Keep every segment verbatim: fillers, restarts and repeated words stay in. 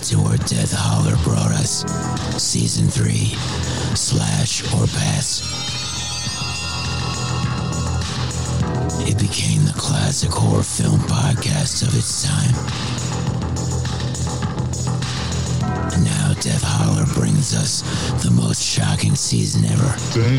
to where Death Holler brought us. Season three, Slash or Pass. It became the classic horror film podcast of its time. And now Death Holler brings us the most shocking season ever.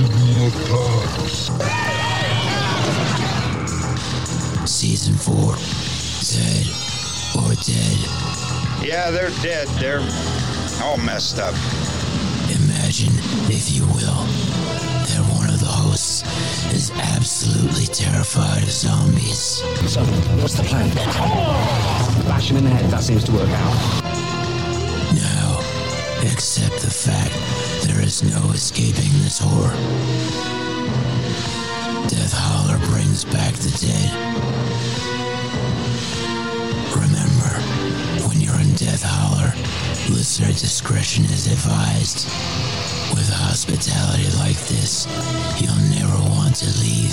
Season four, Dead or Dead. Yeah, they're dead. They're all messed up. Imagine, if you will, that one of the hosts is absolutely terrified of zombies. So, what's the plan? Bash him in the head, that seems to work out. Now, accept the fact there is no escaping this horror. Death Holler brings back the dead. Remember, when you're in Death Holler, listener discretion is advised. With hospitality like this, you'll never want to leave.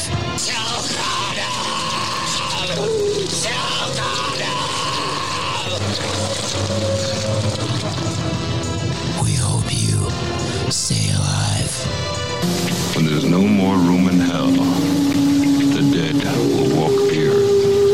We hope you stay alive. When there's no more room in hell, the dead will walk the earth.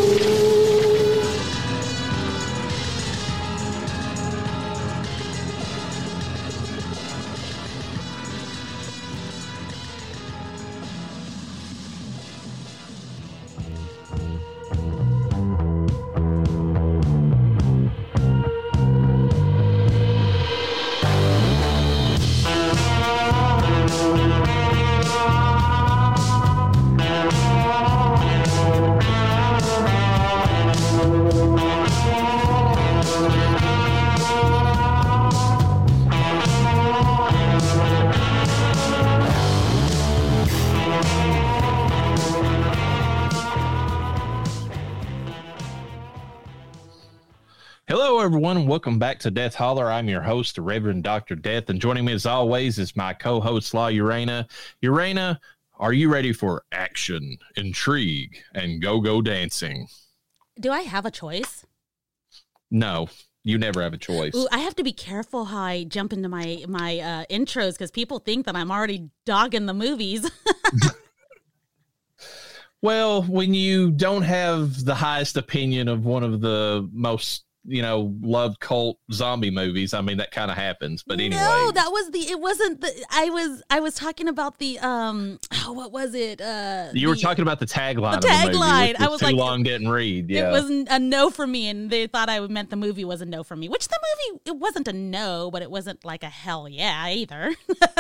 Everyone, and welcome back to Death Holler. I'm your host, the Reverend Doctor Death, and joining me as always is my co-host, La Urena. Urena, are you ready for action, intrigue, and go-go dancing? Do I have a choice? No, you never have a choice. Ooh, I have to be careful how I jump into my, my uh, intros because people think that I'm already dogging the movies. Well, when you don't have the highest opinion of one of the most you know, loved cult zombie movies. I mean, that kind of happens, but anyway. No, that was the, it wasn't the, I was, I was talking about the, um, oh, what was it? Uh, you were the, talking about the tagline. The tagline. Was I was too like, long didn't read. Yeah. It was a no for me, and they thought I meant the movie was a no for me, which the movie, it wasn't a no, but it wasn't like a hell yeah either.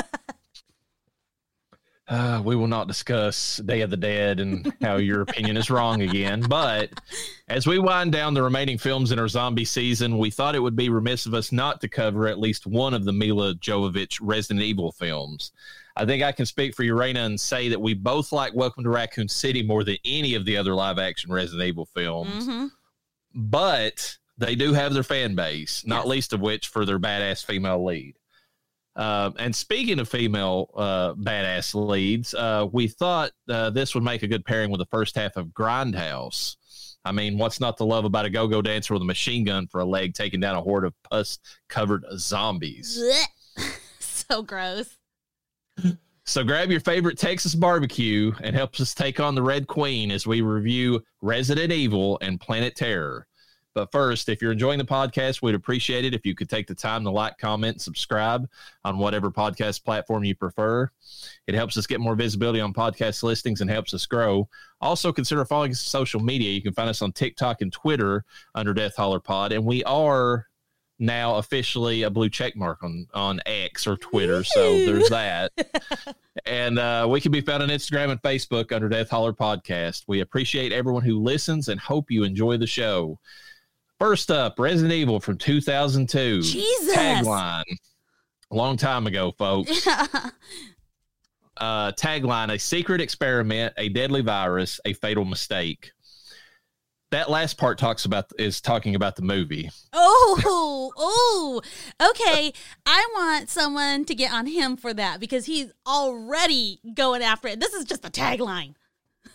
Uh, we will not discuss Day of the Dead and how your opinion is wrong again. But as we wind down the remaining films in our zombie season, we thought it would be remiss of us not to cover at least one of the Milla Jovovich Resident Evil films. I think I can speak for Urena and say that we both like Welcome to Raccoon City more than any of the other live-action Resident Evil films. Mm-hmm. But they do have their fan base, not yes. least of which for their badass female lead. Uh, and speaking of female uh, badass leads, uh, we thought uh, this would make a good pairing with the first half of Grindhouse. I mean, what's not to love about a go-go dancer with a machine gun for a leg taking down a horde of pus-covered zombies? So gross. So grab your favorite Texas barbecue and help us take on the Red Queen as we review Resident Evil and Planet Terror. But first, if you're enjoying the podcast, we'd appreciate it if you could take the time to like, comment, and subscribe on whatever podcast platform you prefer. It helps us get more visibility on podcast listings and helps us grow. Also, consider following us on social media. You can find us on TikTok and Twitter under Death Holler Pod, and we are now officially a blue check mark on, on X or Twitter, so there's that. And uh, we can be found on Instagram and Facebook under Death Holler Podcast. We appreciate everyone who listens and hope you enjoy the show. First up, Resident Evil from two thousand two. Jesus. Tagline. A long time ago, folks. Yeah. Uh, tagline, a secret experiment, a deadly virus, a fatal mistake. That last part talks about is talking about the movie. Oh, oh, okay. I want someone to get on him for that because he's already going after it. This is just a tagline.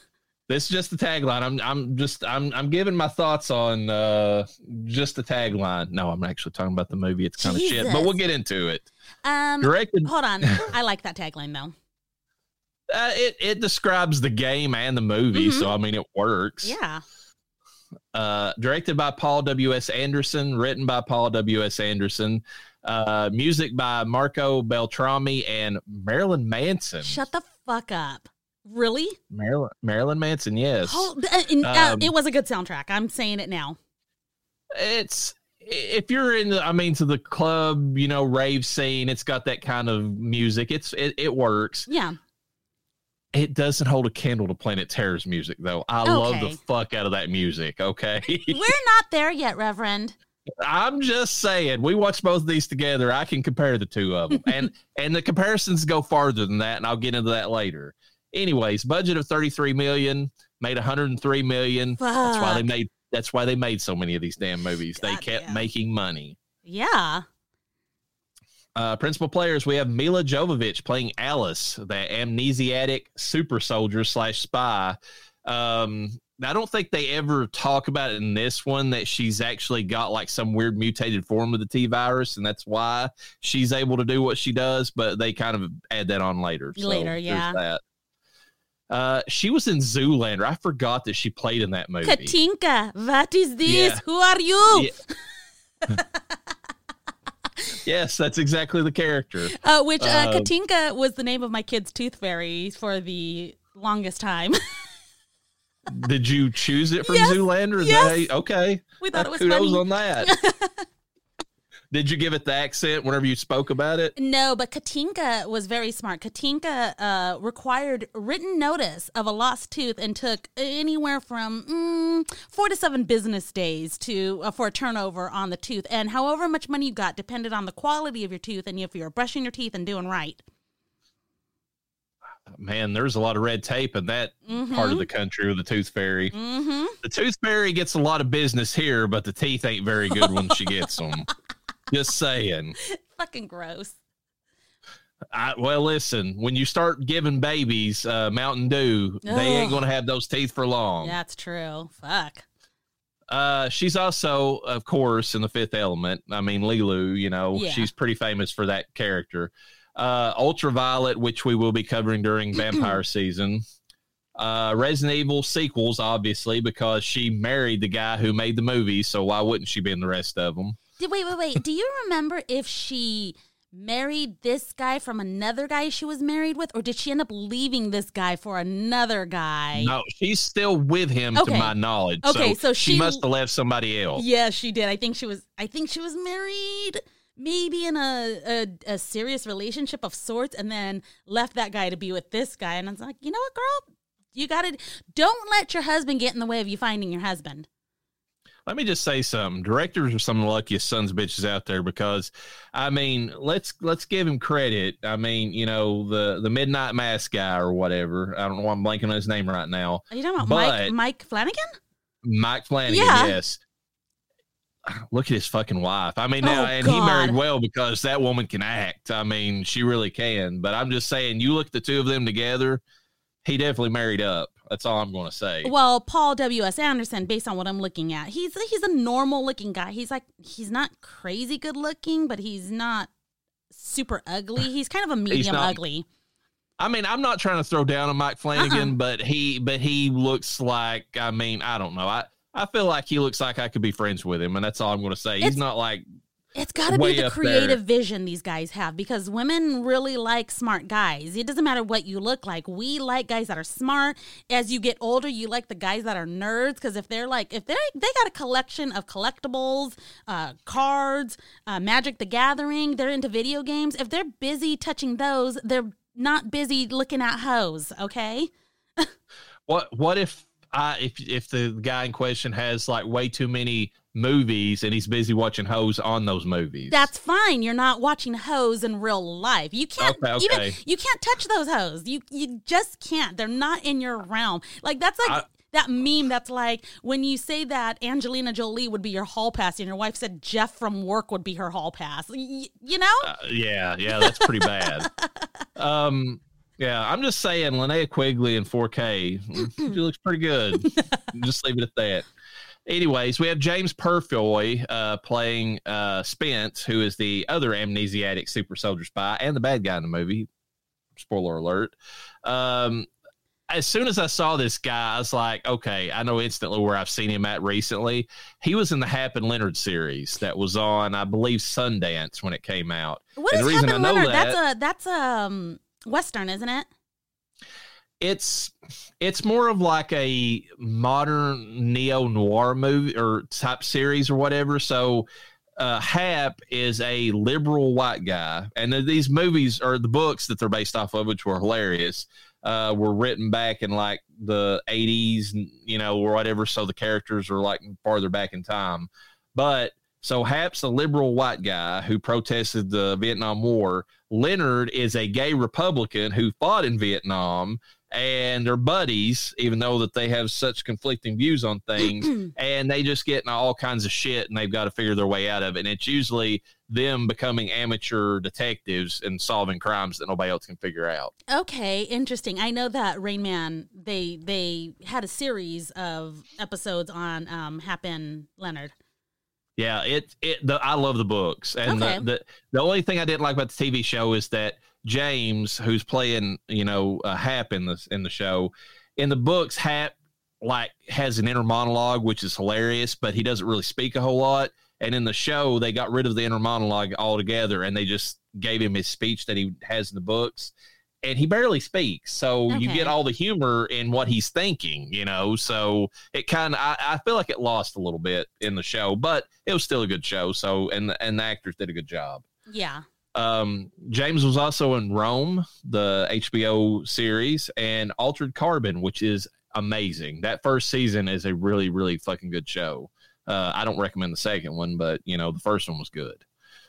This is just the tagline. I'm I'm just I'm I'm giving my thoughts on uh, just the tagline. No, I'm actually talking about the movie. It's kind of shit, but we'll get into it. Um, Directed. Hold on, I like that tagline though. Uh, it it describes the game and the movie, Mm-hmm. so I mean it works. Yeah. Uh, directed by Paul W S Anderson, written by Paul W S Anderson, uh, music by Marco Beltrami and Marilyn Manson. Shut the fuck up. Really? Marilyn Marilyn Manson, yes. Hold, uh, and, uh, Um, it was a good soundtrack. I'm saying it now. It's if you're in the, I mean, to the club, you know, rave scene, it's got that kind of music. It's it, it works. Yeah. It doesn't hold a candle to Planet Terror's music, though. I love Okay. the fuck out of that music. Okay, We're not there yet, Reverend. I'm just saying, we watched both of these together. I can compare the two of them, and and the comparisons go farther than that, and I'll get into that later. Anyways, budget of thirty-three million, made one hundred three million. That's why they Fuck. made. That's why they made so many of these damn movies. They God kept damn. making money. Yeah. Uh, principal players, we have Mila Jovovich playing Alice, the amnesiac super soldier slash spy. Um, I don't think they ever talk about it in this one that she's actually got like some weird mutated form of the T virus, and that's why she's able to do what she does. But they kind of add that on later. So Later, there's yeah. That. Uh, she was in Zoolander. I forgot that she played in that movie. Katinka, what is this? Yeah. Who are you? Yeah. Yes, that's exactly the character. Uh, which uh, Uh, Katinka was the name of my kid's tooth fairy for the longest time. Did you choose it from Yes, Zoolander? Is yes. that how you- okay. We thought it was Kudos funny. on that. Did you give it the accent whenever you spoke about it? No, but Katinka was very smart. Katinka uh, required written notice of a lost tooth and took anywhere from mm, four to seven business days to uh, for a turnover on the tooth. And however much money you got depended on the quality of your tooth and if you were brushing your teeth and doing right. Man, there's a lot of red tape in that Mm-hmm. part of the country with the tooth fairy. Mm-hmm. The tooth fairy gets a lot of business here, but the teeth ain't very good when she gets them. Just saying. Fucking gross. I, well, listen, when you start giving babies uh, Mountain Dew, they ain't Ugh. going to have those teeth for long. That's true. Fuck. Uh, she's also, of course, in The Fifth Element. I mean, Lilu, you know, Yeah. she's pretty famous for that character. Uh, Ultraviolet, which we will be covering during vampire season. Uh, Resident Evil sequels, obviously, because she married the guy who made the movie, so why wouldn't she be in the rest of them? Did, wait, wait, wait. Do you remember if she married this guy from another guy she was married with, or did she end up leaving this guy for another guy? No, she's still with him, Okay. to my knowledge. Okay, so, so she, she- must have left somebody else. Yeah, she did. I think she was. I think she was married, maybe in a, a a serious relationship of sorts, and then left that guy to be with this guy. And I was like, you know what, girl, you got to don't let your husband get in the way of you finding your husband. Let me just say something. Directors are some of the luckiest sons of bitches out there because, I mean, let's let's give him credit. I mean, you know, the the Midnight Mass guy or whatever. I don't know why I'm blanking on his name right now. Are you talking about But- Mike Mike Flanagan? Mike Flanagan, Yeah. yes. Look at his fucking wife. I mean, Oh, now, and he God. married well because that woman can act. I mean, she really can. But I'm just saying, you look at the two of them together, he definitely married up. That's all I'm going to say. Well, Paul W S Anderson, based on what I'm looking at, he's he's a normal looking guy. He's like he's not crazy good looking, but he's not super ugly. He's kind of a medium not- ugly. I mean, I'm not trying to throw down on Mike Flanagan, Uh-uh. but he but he looks like, I mean, I don't know. I, I feel like he looks like I could be friends with him, and that's all I'm going to say. He's It's- not like, It's got to way be the up creative there. vision these guys have because women really like smart guys. It doesn't matter what you look like. We like guys that are smart. As you get older, you like the guys that are nerds because if they're like, if they're, they got a collection of collectibles, uh, cards, uh, Magic the Gathering, they're into video games. If they're busy touching those, they're not busy looking at hoes, okay? what what if I if if the guy in question has like way too many movies and he's busy watching hoes on those movies? That's fine. You're not watching hoes in real life. You can't Okay, okay. even you can't touch those hoes. You you just can't. They're not in your realm. Like that's like I- that meme that's like when you say that Angelina Jolie would be your hall pass and your wife said Jeff from work would be her hall pass. Y- you know? Uh, yeah, yeah, that's pretty bad. Um, Yeah, I'm just saying, Linnea Quigley in four K, she looks pretty good. Just leave it at that. Anyways, we have James Purfoy uh, playing uh, Spence, who is the other amnesiac super soldier spy and the bad guy in the movie. Spoiler alert. Um, as soon as I saw this guy, I was like, okay, I know instantly where I've seen him at recently. He was in the Hap and Leonard series that was on, I believe, Sundance when it came out. What and is the reason Hap and I know Leonard? that, That's a that's a um, Western, isn't it? It's it's more of like a modern neo-noir movie or type series or whatever. So uh, Hap is a liberal white guy. And these movies or the books that they're based off of, which were hilarious, uh, were written back in like the eighties, you know, or whatever. So the characters are like farther back in time. But so Hap's a liberal white guy who protested the Vietnam War. Leonard is a gay Republican who fought in Vietnam, and they're buddies, even though that they have such conflicting views on things, and they just get in all kinds of shit, and they've got to figure their way out of it. And it's usually them becoming amateur detectives and solving crimes that nobody else can figure out. Okay, interesting. I know that Rain Man, they they had a series of episodes on um, Hap and Leonard. Yeah, it it. The, I love the books, and Okay. the, the the only thing I didn't like about the T V show is that James, who's playing, you know, uh, Hap in the in the show, in the books, Hap like has an inner monologue, which is hilarious, but he doesn't really speak a whole lot. And in the show, they got rid of the inner monologue altogether, and they just gave him his speech that he has in the books. And he barely speaks, so you Okay. get all the humor in what he's thinking, you know. So it kind of, I, I feel like it lost a little bit in the show, but it was still a good show. So and the, and the actors did a good job. Yeah. Um, James was also in Rome, the H B O series, and Altered Carbon, which is amazing. That first season is a really, really fucking good show. Uh, I don't recommend the second one, but you know the first one was good.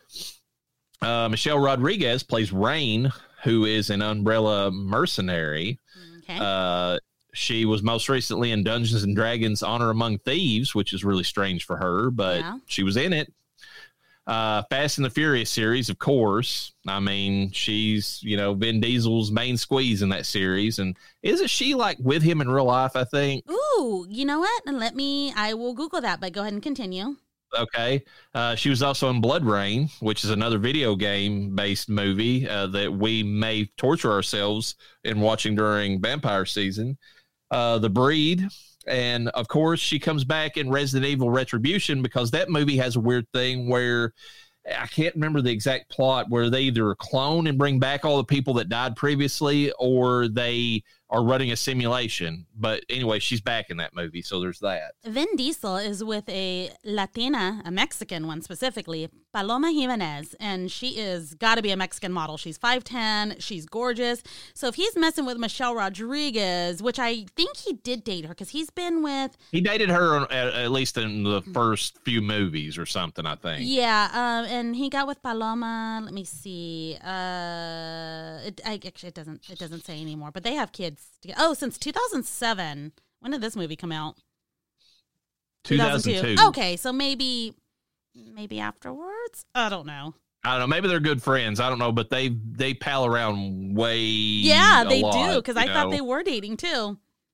Uh, Michelle Rodriguez plays Rain, who is an Umbrella mercenary. Okay. Uh, she was most recently in Dungeons and Dragons Honor Among Thieves, which is really strange for her, but Yeah. she was in it. Uh, Fast and the Furious series, of course. I mean, she's, you know, Vin Diesel's main squeeze in that series. And isn't she like with him in real life, I think? Ooh, you know what? And let me, I will Google that, but go ahead and continue. Okay. Uh, she was also in Blood Rain, which is another video game based movie uh, that we may torture ourselves in watching during vampire season. Uh, The Breed. And of course, she comes back in Resident Evil Retribution because that movie has a weird thing where I can't remember the exact plot, where they either clone and bring back all the people that died previously, or they are running a simulation. But anyway, she's back in that movie, so there's that. Vin Diesel is with a Latina, a Mexican one specifically, Paloma Jimenez, and she is got to be a Mexican model. She's five ten, she's gorgeous. So if he's messing with Michelle Rodriguez, which I think he did date her because he's been with... He dated her on, at, at least in the first few movies or something, I think. Yeah, um, and he got with Paloma. Let me see. Uh, it, I, actually, it doesn't. It doesn't say anymore. But they have kids. Together. Oh, since two thousand seven. When did this movie come out? two thousand two. Okay, so maybe, maybe afterwards. I don't know. I don't know. Maybe they're good friends. I don't know, but they they pal around way. Yeah, a they lot, do. Because I you thought know. they were dating too.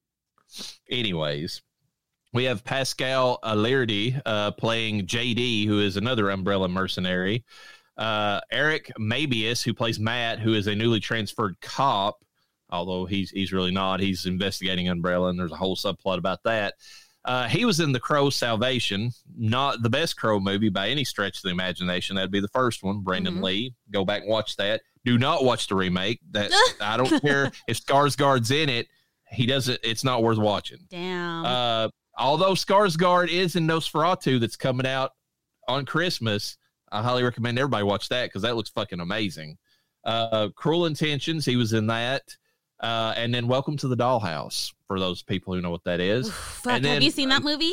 Anyways, we have Pascal Alerdy uh, playing J D, who is another Umbrella mercenary. Uh, Eric Mabius, who plays Matt, who is a newly transferred cop, although he's he's really not. He's investigating Umbrella, and there's a whole subplot about that. Uh, he was in The Crow's Salvation, not the best Crow movie by any stretch of the imagination. That'd be the first one, Brandon Mhm. Lee. Go back and watch that. Do not watch the remake. That I don't care if Skarsgård's in it. He doesn't. It's not worth watching. Damn. Uh, although Skarsgård is in Nosferatu that's coming out on Christmas, I highly recommend everybody watch that because that looks fucking amazing. Uh, Cruel Intentions, he was in that. Uh, and then Welcome to the Dollhouse, for those people who know what that is. Fuck, and then, have you seen that movie?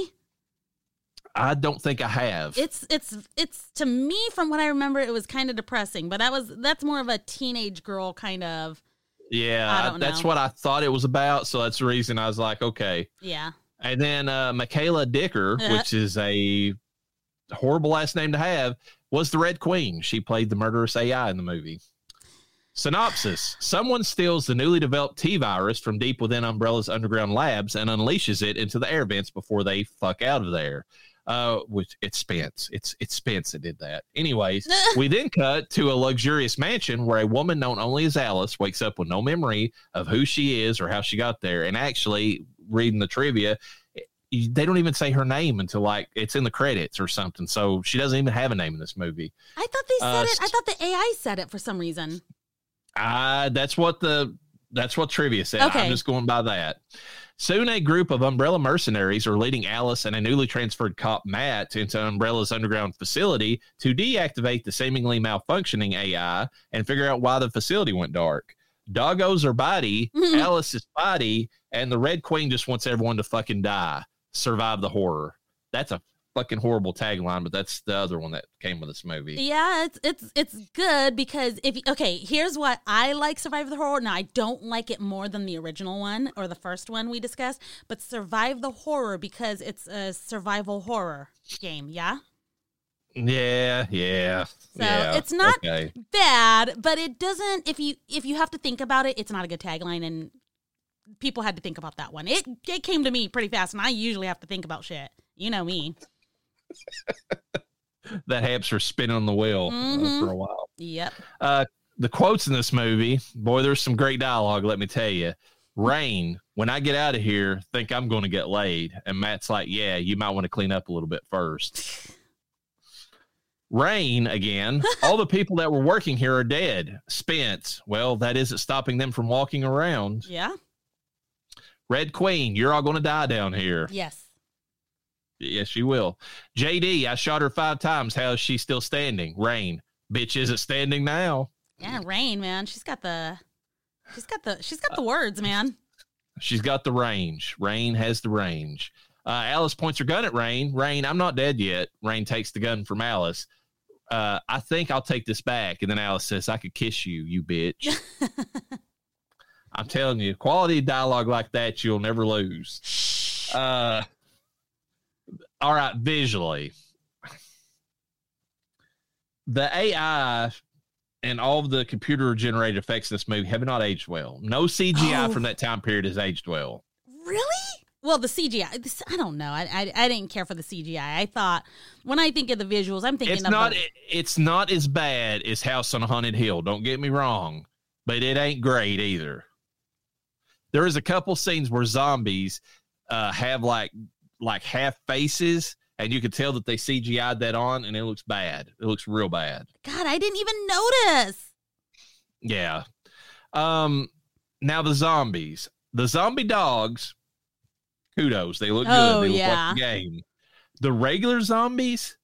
I don't think I have. It's it's it's to me, from what I remember, it was kind of depressing. But that was that's more of a teenage girl kind of. yeah, I don't that's know. what I thought it was about. So that's the reason I was like, okay. Yeah. And then uh, Michaela Dicker, Uh-huh. which is a horrible last name to have, was the Red Queen. She played the murderous A I in the movie. Synopsis. Someone steals the newly developed T-virus from deep within Umbrella's underground labs and unleashes it into the air vents before they fuck out of there. Uh, which it's Spence. It's it's Spence that did that. Anyways, we then cut to a luxurious mansion where a woman known only as Alice wakes up with no memory of who she is or how she got there. And actually, reading the trivia, they don't even say her name until like it's in the credits or something. So she doesn't even have a name in this movie. I thought they said Uh, it. I thought the A I said it for some reason. Uh, that's what the that's what trivia said. Okay. I'm just going by that. Soon, a group of Umbrella mercenaries are leading Alice and a newly transferred cop, Matt, into Umbrella's underground facility to deactivate the seemingly malfunctioning A I and figure out why the facility went dark. Doggos are body, Alice is body, and the Red Queen just wants everyone to fucking die. Survive the horror. That's a fucking horrible tagline, but that's the other one that came with this movie. Yeah, it's it's it's good because if you, okay, here's what I like Survive the Horror. Now I don't like it more than the original one or the first one we discussed, but Survive the Horror because it's a survival horror game. Yeah. Yeah, yeah. So yeah, it's not okay. bad, but it doesn't. If you if you have to think about it, it's not a good tagline, and people had to think about that one. It it came to me pretty fast, and I usually have to think about shit. You know me. That hamster spinning on the wheel Mm-hmm. uh, for a while. Yep. Uh, the quotes in this movie, boy, there's some great dialogue, let me tell you. Rain, when I get out of here, think I'm going to get laid. And Matt's like, yeah, you might want to clean up a little bit first. Rain, again, all the people that were working here are dead. Spence, well, that isn't stopping them from walking around. Yeah. Red Queen, you're all going to die down here. Yes. Yes, you will. J D, I shot her five times. How is she still standing? Rain, bitch, isn't standing now. Yeah, Rain, man. She's got the she's got the she's got the words, man. She's got the range. Rain has the range. Uh, Alice points her gun at Rain. Rain, I'm not dead yet. Rain takes the gun from Alice. Uh, I think I'll take this back. And then Alice says, I could kiss you, you bitch. I'm telling you, quality dialogue like that, you'll never lose. Uh, all right, visually. The A I and all of the computer-generated effects in this movie have not aged well. No C G I Oh. from that time period has aged well. Really? Well, the C G I, this- I don't know. I, I I didn't care for the C G I. I thought when I think of the visuals, I'm thinking It's of not. the, it- It's not as bad as House on a Haunted Hill. Don't get me wrong, but it ain't great either. There is a couple scenes where zombies uh, have like like half faces, and you can tell that they C G I'd that on, and it looks bad. It looks real bad. God, I didn't even notice. Yeah. Um. Now the zombies, the zombie dogs. Kudos, they look Oh, good. They look yeah. like the game. The regular zombies.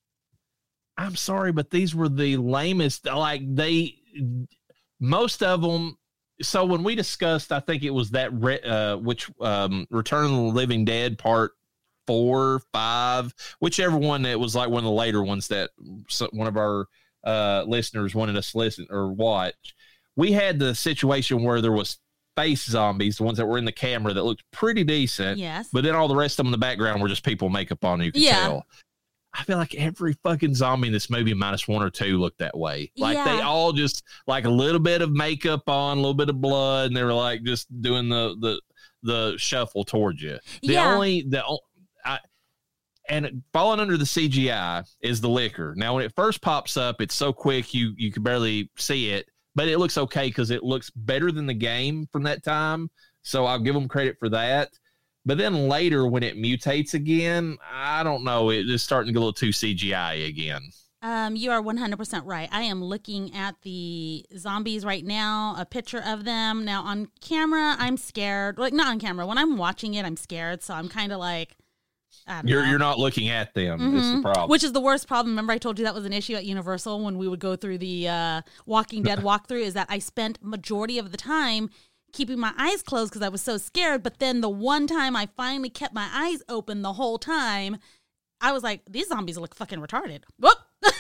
I'm sorry, but these were the lamest. Like they, most of them. So when we discussed, I think it was that re, uh, which um, Return of the Living Dead part four, five, whichever one that was like one of the later ones that so- one of our uh, listeners wanted us to listen or watch. We had the situation where there was face zombies, the ones that were in the camera that looked pretty decent. Yes. But then all the rest of them in the background were just people with makeup on. You could Yeah. tell. I feel like every fucking zombie in this movie, minus one or two, looked that way. Like Yeah. they all just like a little bit of makeup on, a little bit of blood, and they were like just doing the the the shuffle towards you. The Yeah. only the o- I, and falling under the C G I is the liquor. Now, when it first pops up, it's so quick you you can barely see it, but it looks okay because it looks better than the game from that time. So I'll give them credit for that. But then later, when it mutates again, I don't know. It is starting to get a little too C G I again. Um, you are one hundred percent right. I am looking at the zombies right now, a picture of them. Now on camera, I'm scared. Like not on camera. When I'm watching it, I'm scared. So I'm kind of like, I don't You're know. you're not looking at them. It's the Mhm. problem. Which is the worst problem. Remember I told you that was an issue at Universal when we would go through the uh, Walking Dead walkthrough is that I spent majority of the time keeping my eyes closed because I was so scared. But then the one time I finally kept my eyes open the whole time, I was like, these zombies look fucking retarded. Whoop.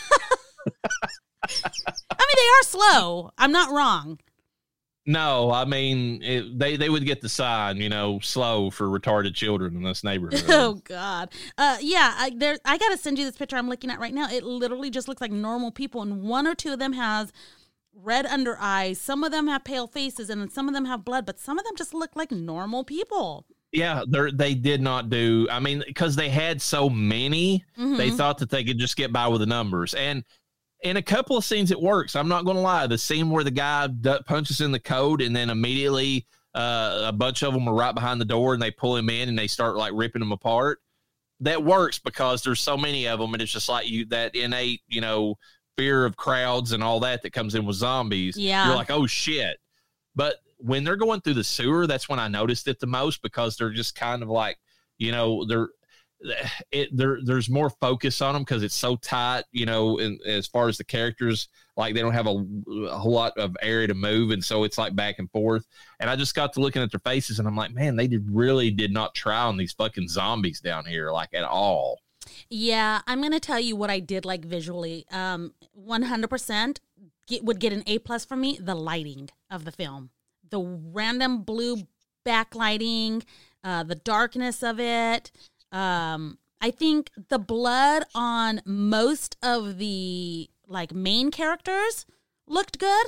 I mean, they are slow. I'm not wrong. No, I mean it, they they would get the sign, you know, slow for retarded children in this neighborhood. Oh God. Uh, yeah. I, there. I gotta send you this picture I'm looking at right now. It literally just looks like normal people, and one or two of them has red under eyes. Some of them have pale faces, and then some of them have blood, but some of them just look like normal people. Yeah, they they did not do. I mean, because they had so many, Mm-hmm. they thought that they could just get by with the numbers. And in a couple of scenes, it works. I'm not going to lie. The scene where the guy d- punches in the code, and then immediately uh, a bunch of them are right behind the door, and they pull him in, and they start like ripping him apart. That works because there's so many of them, and it's just like you that innate, you know, fear of crowds and all that that comes in with zombies. Yeah. You're like, oh shit. But when they're going through the sewer, that's when I noticed it the most, because they're just kind of like, you know, they're it there there's more focus on them because it's so tight, you know, and as far as the characters, like they don't have a, a whole lot of area to move, and so it's like back and forth. And I just got to looking at their faces, and I'm like, man, they did really did not try on these fucking zombies down here, like at all. Yeah, I'm going to tell you what I did like visually. Um, one hundred percent get, would get an A plus for me, the lighting of the film. The random blue backlighting, uh, the darkness of it. Um, I think the blood on most of the like main characters looked good.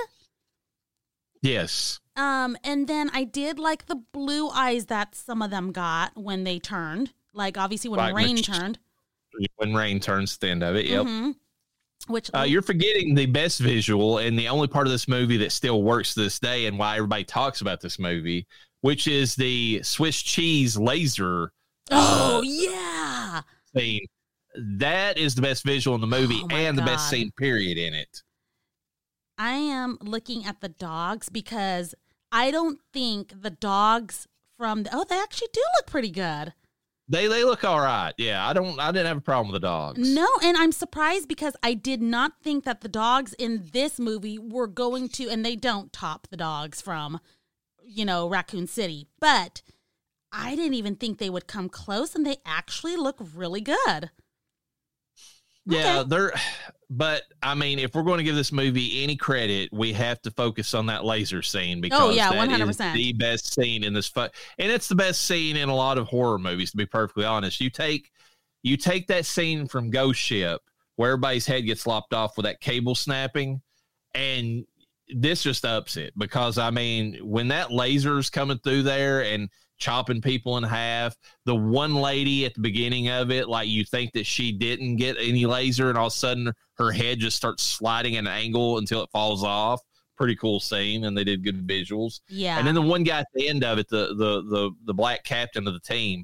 Yes. Um, and then I did like the blue eyes that some of them got when they turned. Like obviously when Like Rain which- turned. When Rain turns to the end of it. Yep. Mhm. Which Uh, you're forgetting the best visual and the only part of this movie that still works to this day, and why everybody talks about this movie, which is the Swiss cheese laser. Oh uh, yeah. scene. That is the best visual in the movie Oh, my and the best God. scene period in it. I am looking at the dogs because I don't think the dogs from the, oh, they actually do look pretty good. They they look all right. Yeah, I don't I didn't have a problem with the dogs. No, and I'm surprised because I did not think that the dogs in this movie were going to, and they don't top the dogs from, you know, Raccoon City, but I didn't even think they would come close, and they actually look really good. Yeah, Okay. they're but I mean, if we're going to give this movie any credit, we have to focus on that laser scene because Oh, yeah, that one hundred is percent. the best scene in this fu- and it's the best scene in a lot of horror movies, to be perfectly honest. You take you take that scene from Ghost Ship where everybody's head gets lopped off with that cable snapping, and this just ups it because I mean, when that laser's coming through there and chopping people in half, the one lady at the beginning of it, like you think that she didn't get any laser, and all of a sudden her head just starts sliding at an angle until it falls off. Pretty cool scene, and they did good visuals. Yeah. And then the one guy at the end of it, the the the the black captain of the team,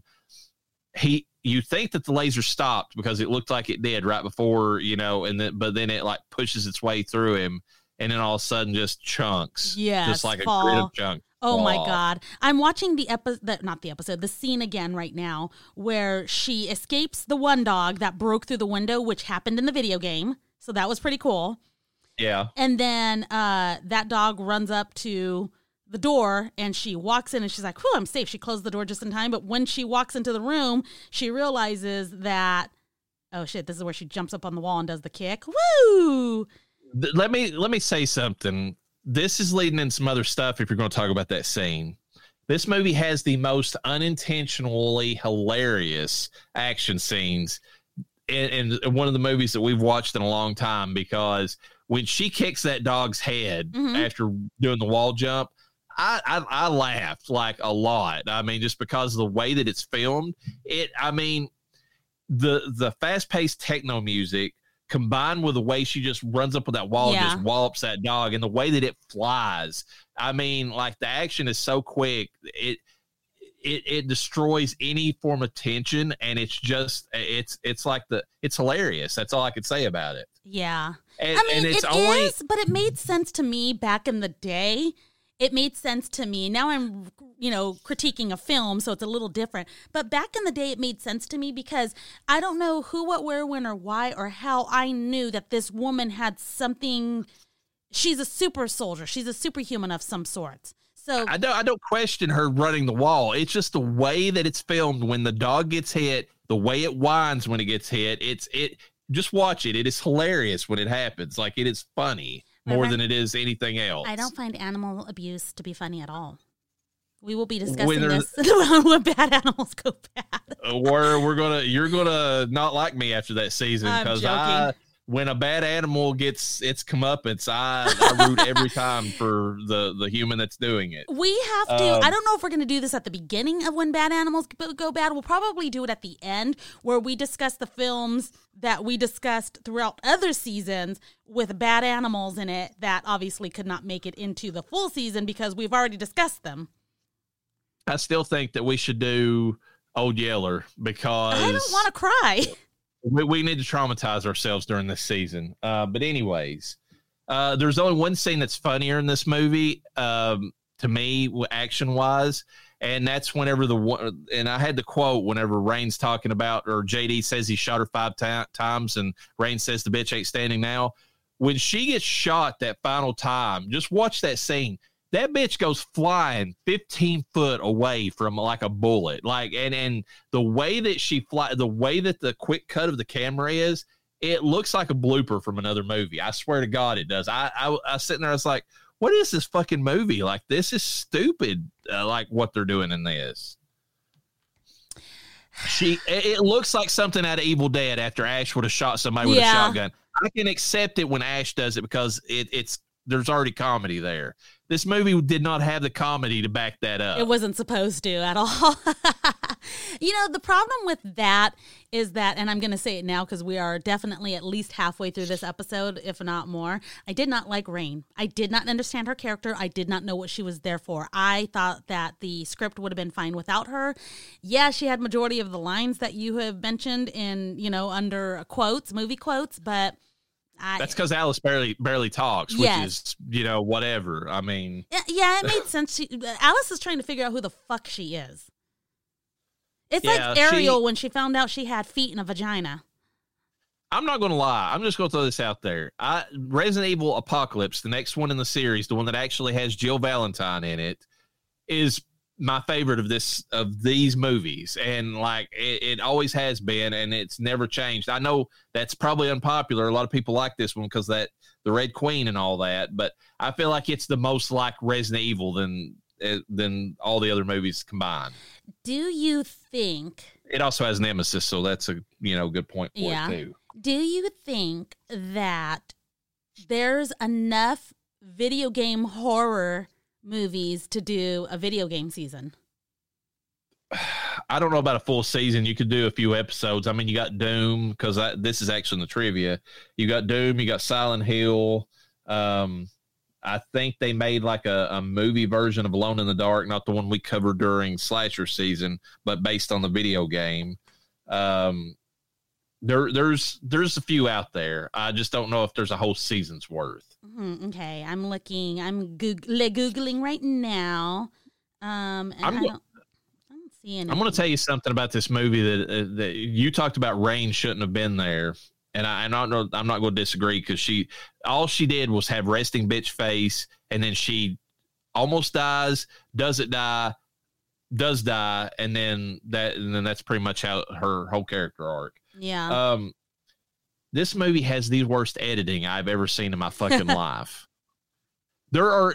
he you think that the laser stopped because it looked like it did right before, you know, and then but then it like pushes its way through him, and then all of a sudden just chunks. Yes, just like fall. a grid of chunks. Oh my fall. God. I'm watching the episode, not the episode, the scene again right now where she escapes the one dog that broke through the window, which happened in the video game. So that was pretty cool. Yeah. And then uh, that dog runs up to the door and she walks in and she's like, whew, I'm safe. She closed the door just in time. But when she walks into the room, she realizes that, oh shit, this is where she jumps up on the wall and does the kick. Woo! Th- Let me let me say something. This is leading in some other stuff if you're going to talk about that scene. This movie has the most unintentionally hilarious action scenes in, in one of the movies that we've watched in a long time, because when she kicks that dog's head Mhm. after doing the wall jump, I, I I laughed like a lot. I mean, just because of the way that it's filmed. It, I mean, the the fast paced techno music combined with the way she just runs up with that wall Yeah. and just wallops that dog, and the way that it flies. I mean, like the action is so quick. It it it destroys any form of tension, and it's just it's it's like the it's hilarious. That's all I could say about it. Yeah. And, I mean, and it's it only is, but it made sense to me back in the day. It made sense to me. Now I'm, you know, critiquing a film, so it's a little different. But back in the day, it made sense to me because I don't know who, what, where, when, or why, or how I knew that this woman had something. She's a super soldier. She's a superhuman of some sort. So I don't I don't question her running the wall. It's just the way that it's filmed when the dog gets hit, the way it whines when it gets hit. It's it. Just watch it. It is hilarious when it happens. Like, it is funny more Right. than it is anything else. I don't find animal abuse to be funny at all. We will be When discussing there- this when bad animals go bad. Or we're gonna you're gonna not like me after that season I'm because joking. I when a bad animal gets its comeuppance, I, I root every time for the, the human that's doing it. We have to, Um, I don't know if we're going to do this at the beginning of when bad animals go bad. We'll probably do it at the end where we discuss the films that we discussed throughout other seasons with bad animals in it that obviously could not make it into the full season because we've already discussed them. I still think that we should do Old Yeller because I don't want to cry. We, we need to traumatize ourselves during this season. Uh, but anyways, uh, there's only one scene that's funnier in this movie um, to me, action wise. And that's whenever the one, and I had the quote whenever Rain's talking about, or J D says he shot her five ta- times and Rain says the bitch ain't standing now. When she gets shot that final time, just watch that scene. That bitch goes flying fifteen foot away from like a bullet. Like, and, and the way that she fly, the way that the quick cut of the camera is, it looks like a blooper from another movie. I swear to God, it does. I, I, I was sitting there, I was like, what is this fucking movie? Like, this is stupid. Uh, like what they're doing in this. She, it looks like something out of Evil Dead after Ash would have shot somebody with Yeah. a shotgun. I can accept it when Ash does it because it, it's, there's already comedy there. This movie did not have the comedy to back that up. It wasn't supposed to at all. You know, the problem with that is that, and I'm going to say it now because we are definitely at least halfway through this episode, if not more. I did not like Rain. I did not understand her character. I did not know what she was there for. I thought that the script would have been fine without her. Yeah, she had majority of the lines that you have mentioned in, you know, under quotes, movie quotes, but I, That's because Alice barely barely talks, which Yes. is, you know, whatever. I mean, Yeah, yeah, it made sense. She, Alice is trying to figure out who the fuck she is. It's Yeah, like Ariel she- when she found out she had feet and a vagina. I'm not going to lie. I'm just going to throw this out there. I, Resident Evil Apocalypse, the next one in the series, the one that actually has Jill Valentine in it, is my favorite of this of these movies, and like it, it always has been, and it's never changed. I know that's probably unpopular. A lot of people like this one because that the Red Queen and all that, but I feel like it's the most like Resident Evil than uh, than all the other movies combined. Do you think, It also has Nemesis, so that's a you know good point for Yeah. it too. do you think that there's enough video game horror movies to do a video game season? I don't know about a full season. You could do a few episodes. I mean, you got Doom because this is actually in the trivia. You got Doom. You got Silent Hill. Um, I think they made like a, a movie version of Alone in the Dark, not the one we covered during Slasher season, but based on the video game. Um, there, there's there's a few out there. I just don't know if there's a whole season's worth. Hmm, okay, I'm looking. I'm goog- googling right now. Um, and I'm I go- don't, I don't see any. I'm going to tell you something about this movie that uh, that you talked about. Rain shouldn't have been there, and I, I don't know. I'm not going to disagree because she all she did was have resting bitch face, and then she almost dies, doesn't die, does die, and then that, and then that's pretty much how her whole character arc. Yeah. Um, this movie has the worst editing I've ever seen in my fucking life. There are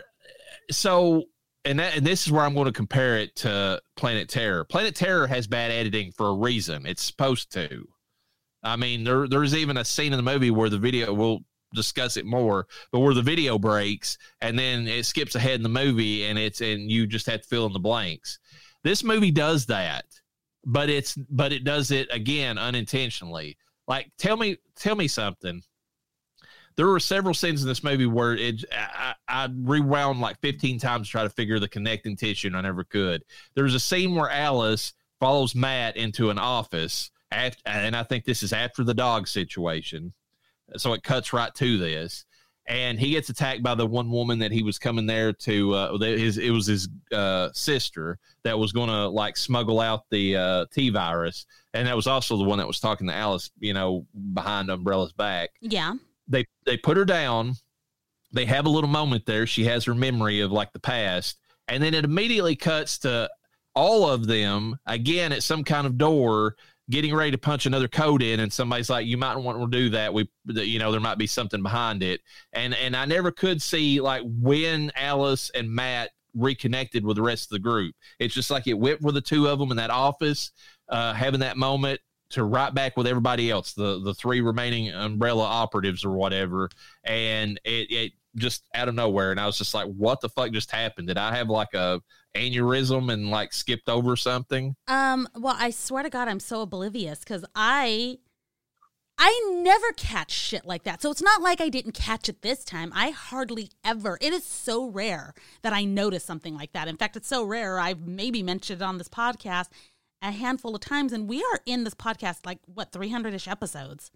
so. And, that, and this is where I'm going to compare it to Planet Terror. Planet Terror has bad editing for a reason. It's supposed to. I mean, there there's even a scene in the movie where the video, we'll discuss it more, but where the video breaks and then it skips ahead in the movie and it's and you just have to fill in the blanks. This movie does that, but it's but it does it again unintentionally. Like, tell me tell me something. There were several scenes in this movie where it I, I rewound like fifteen times to try to figure the connecting tissue, and I never could. There's a scene where Alice follows Matt into an office, after, and I think this is after the dog situation. So it cuts right to this, and he gets attacked by the one woman that he was coming there to. Uh, his it was his uh, sister that was going to like smuggle out the uh, T virus, and that was also the one that was talking to Alice, you know, behind Umbrella's back. yeah. They they put her down. They have a little moment there. She has her memory of like the past, and then it immediately cuts to all of them again at some kind of door, getting ready to punch another code in, and somebody's like, "You might want to do that. We, you know, there might be something behind it." And and I never could see like when Alice and Matt reconnected with the rest of the group. It's just like it went for the two of them in that office, uh, having that moment to right back with everybody else, the the three remaining Umbrella operatives or whatever, and it, it just out of nowhere, and I was just like, what the fuck just happened? Did I have like a aneurysm and like skipped over something? Um, well, I swear to God, I'm so oblivious because I I never catch shit like that. So it's not like I didn't catch it this time. I hardly ever. It is so rare that I notice something like that. In fact, it's so rare I've maybe mentioned it on this podcast a handful of times, and we are in this podcast like, what, three hundred-ish episodes?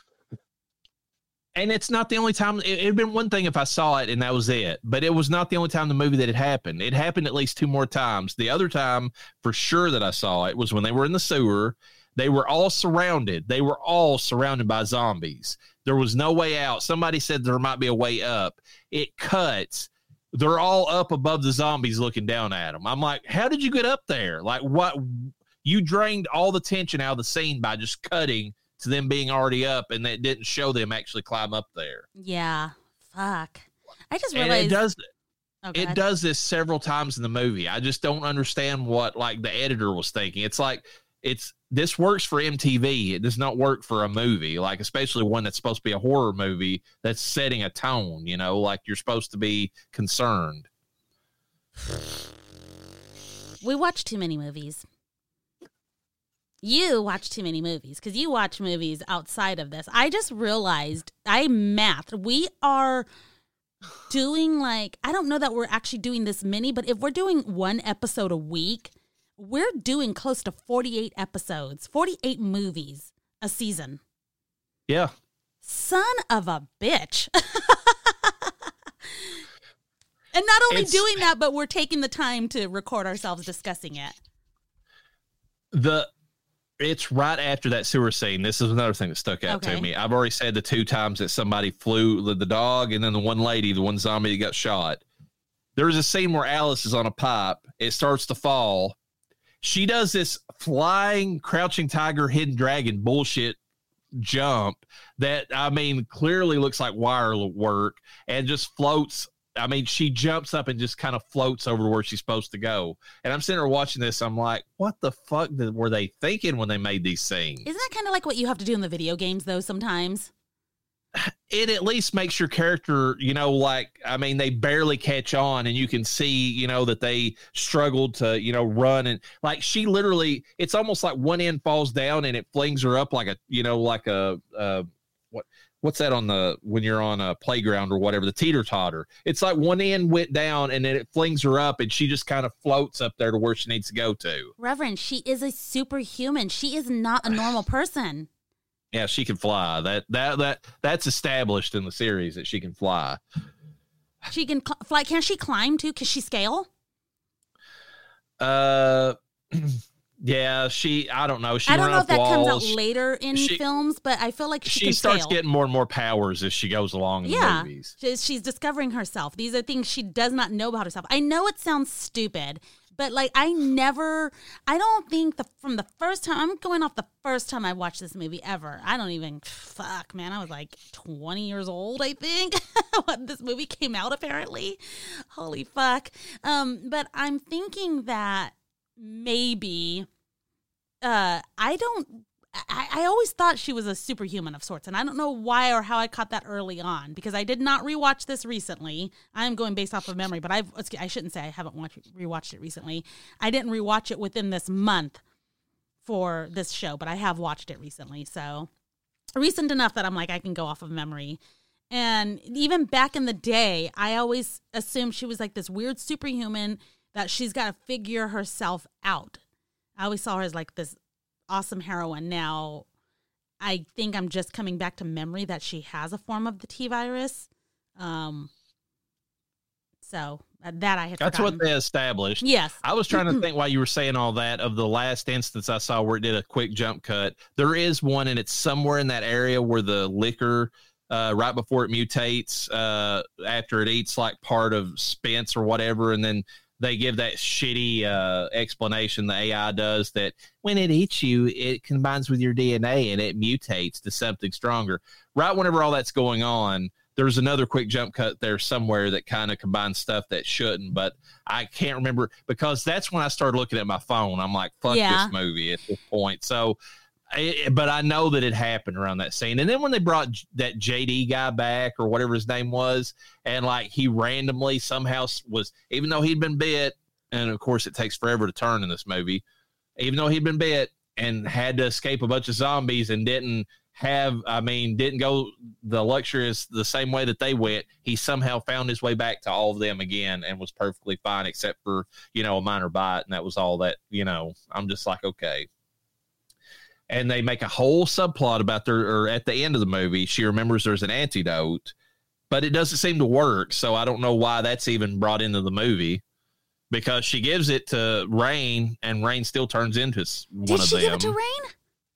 And it's not the only time. It had been one thing if I saw it and that was it, but it was not the only time in the movie that it happened. It happened at least two more times. The other time for sure that I saw it was when they were in the sewer. They were all surrounded. They were all surrounded by zombies. There was no way out. Somebody said there might be a way up. It cuts. They're all up above the zombies looking down at them. I'm like, how did you get up there? Like, what? You drained all the tension out of the scene by just cutting to them being already up, and that didn't show them actually climb up there. Yeah. Fuck. I just And realized. it does, oh, it does this several times in the movie. I just don't understand what, like, the editor was thinking. It's like, it's, this works for M T V. It does not work for a movie, like, especially one that's supposed to be a horror movie that's setting a tone, you know, like you're supposed to be concerned. We watch too many movies. You watch too many movies because you watch movies outside of this. I just realized I mathed. We are doing like, I don't know that we're actually doing this many, but if we're doing one episode a week, we're doing close to forty-eight episodes, forty-eight movies a season. Yeah. Son of a bitch. And not only It's- doing that, but we're taking the time to record ourselves discussing it. The it's right after that sewer scene. This is another thing that stuck out Okay. to me. I've already said the two times that somebody flew the, the dog, and then the one lady, the one zombie that got shot. There's a scene where Alice is on a pipe. It starts to fall. She does this flying, crouching tiger, hidden dragon bullshit jump that, I mean, clearly looks like wire work and just floats. I mean, she jumps up and just kind of floats over where she's supposed to go. And I'm sitting there watching this. I'm like, what the fuck did, were they thinking when they made these scenes? Isn't that kind of like what you have to do in the video games, though, sometimes? It at least makes your character, you know, like, I mean, they barely catch on, and you can see, you know, that they struggled to, you know, run. And like, she literally, it's almost like one end falls down and it flings her up like a, you know, like a, uh, what, what's that on the, when you're on a playground or whatever, the teeter totter. It's like one end went down and then it flings her up, and she just kind of floats up there to where she needs to go to. Reverend, she is a superhuman. She is not a normal person. Yeah, she can fly. That that that that's established in the series that she can fly. She can cl- fly. Can she climb too? Can she scale? Uh, yeah, she. I don't know. She I don't run know up if that walls. comes out later in She- films, but I feel like she, She, can starts scale. getting more and more powers as she goes along in yeah, the movies. she's, she's discovering herself. These are things she does not know about herself. I know it sounds stupid, but like I never, I don't think the from the first time, I'm going off the first time I watched this movie ever. I don't even, fuck, man, I was like twenty years old, I think, when this movie came out, apparently. Holy fuck. Um, but I'm thinking that maybe, uh, I don't, I, I always thought she was a superhuman of sorts, and I don't know why or how I caught that early on, because I did not rewatch this recently. I'm going based off of memory, but I've, I shouldn't say I haven't watched, rewatched it recently. I didn't rewatch it within this month for this show, but I have watched it recently, so recent enough that I'm like, I can go off of memory. And even back in the day, I always assumed she was like this weird superhuman that she's got to figure herself out. I always saw her as like this awesome heroine. Now, I think I'm just coming back to memory that she has a form of the T virus. Um, so that I had That's forgotten. what they established. Yes. I was trying to think while you were saying all that of the last instance I saw where it did a quick jump cut. There is one, and it's somewhere in that area where the liquor, uh, right before it mutates, uh, after it eats like part of Spence or whatever, and then they give that shitty uh, explanation the A I does that when it eats you, it combines with your D N A and it mutates to something stronger. Right whenever all that's going on, there's another quick jump cut there somewhere that kind of combines stuff that shouldn't, but I can't remember because that's when I started looking at my phone. I'm like, fuck Yeah. this movie at this point. So I, but I know that it happened around that scene. And then when they brought that J D guy back or whatever his name was, and like he randomly somehow was, even though he'd been bit, and of course it takes forever to turn in this movie, even though he'd been bit and had to escape a bunch of zombies and didn't have, I mean, didn't go the luxurious the same way that they went, he somehow found his way back to all of them again and was perfectly fine, except for, you know, a minor bite. And that was all that, you know, I'm just like, okay. And they make a whole subplot about their, or at the end of the movie, she remembers there's an antidote, but it doesn't seem to work. So I don't know why that's even brought into the movie, because she gives it to Rain and Rain still turns into one Did of she them. give it to Rain?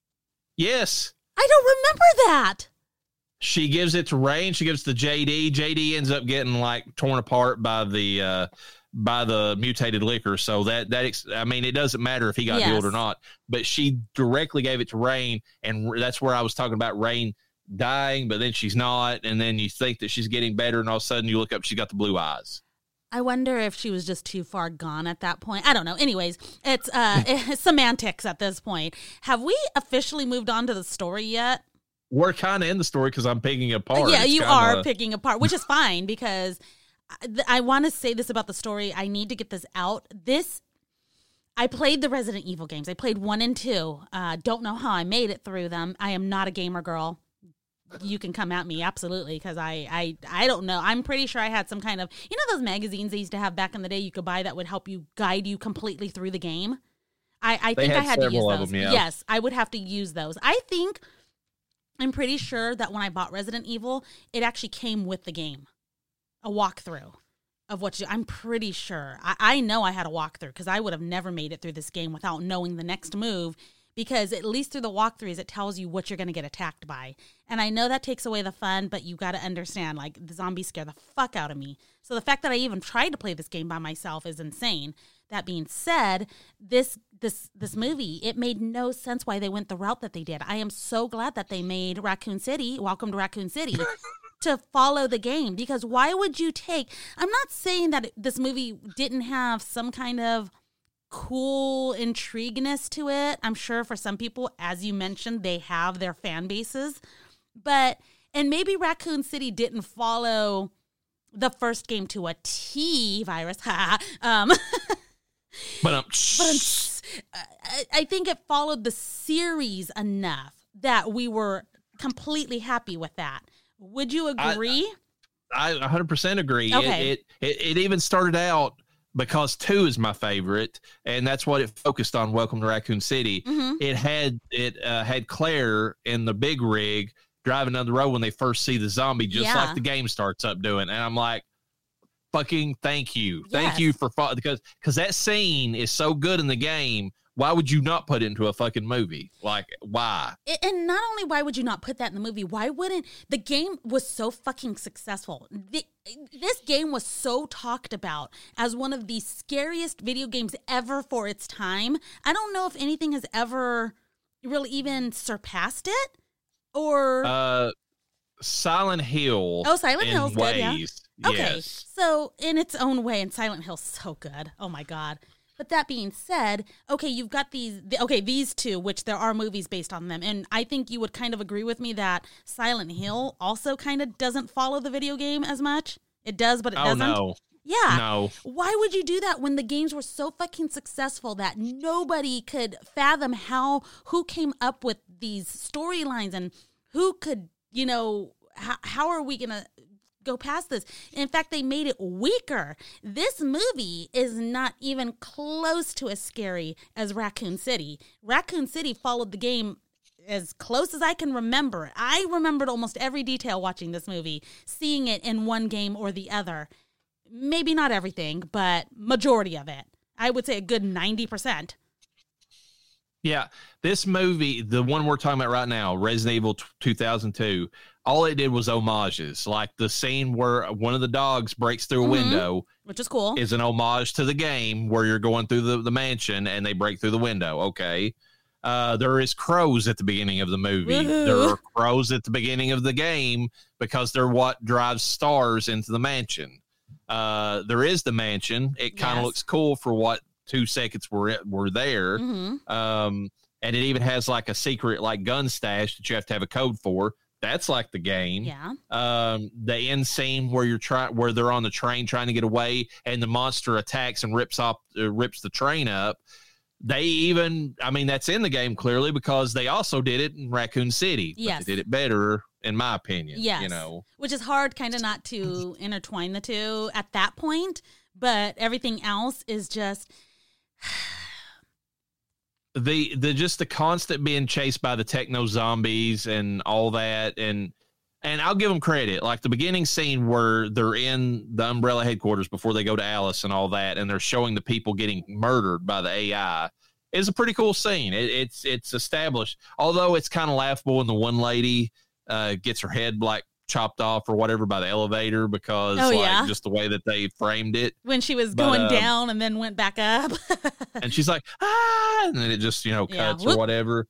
Yes. I don't remember that. She gives it to Rain. She gives it to J D. J D ends up getting like torn apart by the, uh, by the mutated liquor. So that, that, ex- I mean, it doesn't matter if he got Yes. healed or not, but she directly gave it to Rain. And that's where I was talking about Rain dying, but then she's not. And then you think that she's getting better. And all of a sudden you look up, she's got the blue eyes. I wonder if she was just too far gone at that point. I don't know. Anyways, it's uh, it's semantics at this point. Have we officially moved on to the story yet? We're kind of in the story because I'm picking it apart. Yeah, It's you kinda, are picking apart, which is fine because I, I want to say this about the story. I need to get this out. This, I played the Resident Evil games. I played one and two. Uh, don't know how I made it through them. I am not a gamer girl. You can come at me, absolutely, because I, I, I don't know. I'm pretty sure I had some kind of, you know those magazines they used to have back in the day you could buy that would help you guide you completely through the game? I, I They think had I had to use several of those. them, yeah. Yes, I would have to use those. I think, I'm pretty sure that when I bought Resident Evil, it actually came with the game. A walkthrough of what you, I'm pretty sure. I, I know I had a walkthrough because I would have never made it through this game without knowing the next move, because at least through the walkthroughs, it tells you what you're going to get attacked by. And I know that takes away the fun, but you got to understand, like, the zombies scare the fuck out of me. So the fact that I even tried to play this game by myself is insane. That being said, this this this movie, it made no sense why they went the route that they did. I am so glad that they made Raccoon City, Welcome to Raccoon City, to follow the game. Because why would you take, I'm not saying that this movie didn't have some kind of cool intrigueness to it. I'm sure for some people, as you mentioned, they have their fan bases. But, and maybe Raccoon City didn't follow the first game to a T, virus. um, But, um, but I, I think it followed the series enough that we were completely happy with that. Would you agree? I, I one hundred percent agree. Okay. It, it, it, it even started out because two is my favorite, and that's what it focused on. Welcome to Raccoon City. Mm-hmm. It had it uh, had Claire in the big rig driving down the road when they first see the zombie, just Yeah. like the game starts up doing. And I'm like, fucking thank you, thank Yes. you for fo- because because that scene is so good in the game. Why would you not put it into a fucking movie? Like, why? And not only why would you not put that in the movie, why wouldn't, the game was so fucking successful. The, this game was so talked about as one of the scariest video games ever for its time. I don't know if anything has ever really even surpassed it, or Uh, Silent Hill. Oh, Silent in Hill's good, yeah. ways. okay. Yes. So in its own way, and Silent Hill's so good. Oh my God. But that being said, okay, you've got these, okay, these two, which there are movies based on them. And I think you would kind of agree with me that Silent Hill also kind of doesn't follow the video game as much. It does, but it Oh, doesn't. no. Yeah. No. Why would you do that when the games were so fucking successful that nobody could fathom how, who came up with these storylines and who could, you know, how, how are we going to go past this? In fact, they made it weaker. This movie is not even close to as scary as Raccoon City. Raccoon City followed the game as close as I can remember. I remembered almost every detail watching this movie, seeing it in one game or the other. Maybe not everything, but majority of it. I would say a good ninety percent. Yeah, this movie, the one we're talking about right now, Resident Evil two thousand two, all it did was homages. Like the scene where one of the dogs breaks through a Mhm. window Which is cool. is an homage to the game where you're going through the, the mansion and they break through the window. Okay. Uh, there is crows at the beginning of the movie. Woohoo. There are crows at the beginning of the game because they're what drives stars into the mansion. Uh, there is the mansion. It kind of Yes. looks cool for what two seconds were were there. Mm-hmm. Um, and it even has like a secret like gun stash that you have to have a code for. That's like the game. Yeah. Um, the end scene where you're trying, where they're on the train trying to get away, and the monster attacks and rips off, uh, rips the train up. They even, I mean, that's in the game clearly because they also did it in Raccoon City. Yes. But they did it better, in my opinion. Yes. You know, which is hard, kind of not to intertwine the two at that point, but everything else is just. the the just the constant being chased by the techno zombies and all that, and and I'll give them credit, like the beginning scene where they're in the Umbrella headquarters before they go to Alice and all that, and they're showing the people getting murdered by the A I is a pretty cool scene. It, it's it's established, although it's kind of laughable when the one lady uh gets her head like chopped off or whatever by the elevator because oh, like yeah. just the way that they framed it when she was but, going um, down and then went back up. and she's like, ah, and then it just, you know, cuts yeah. or whatever.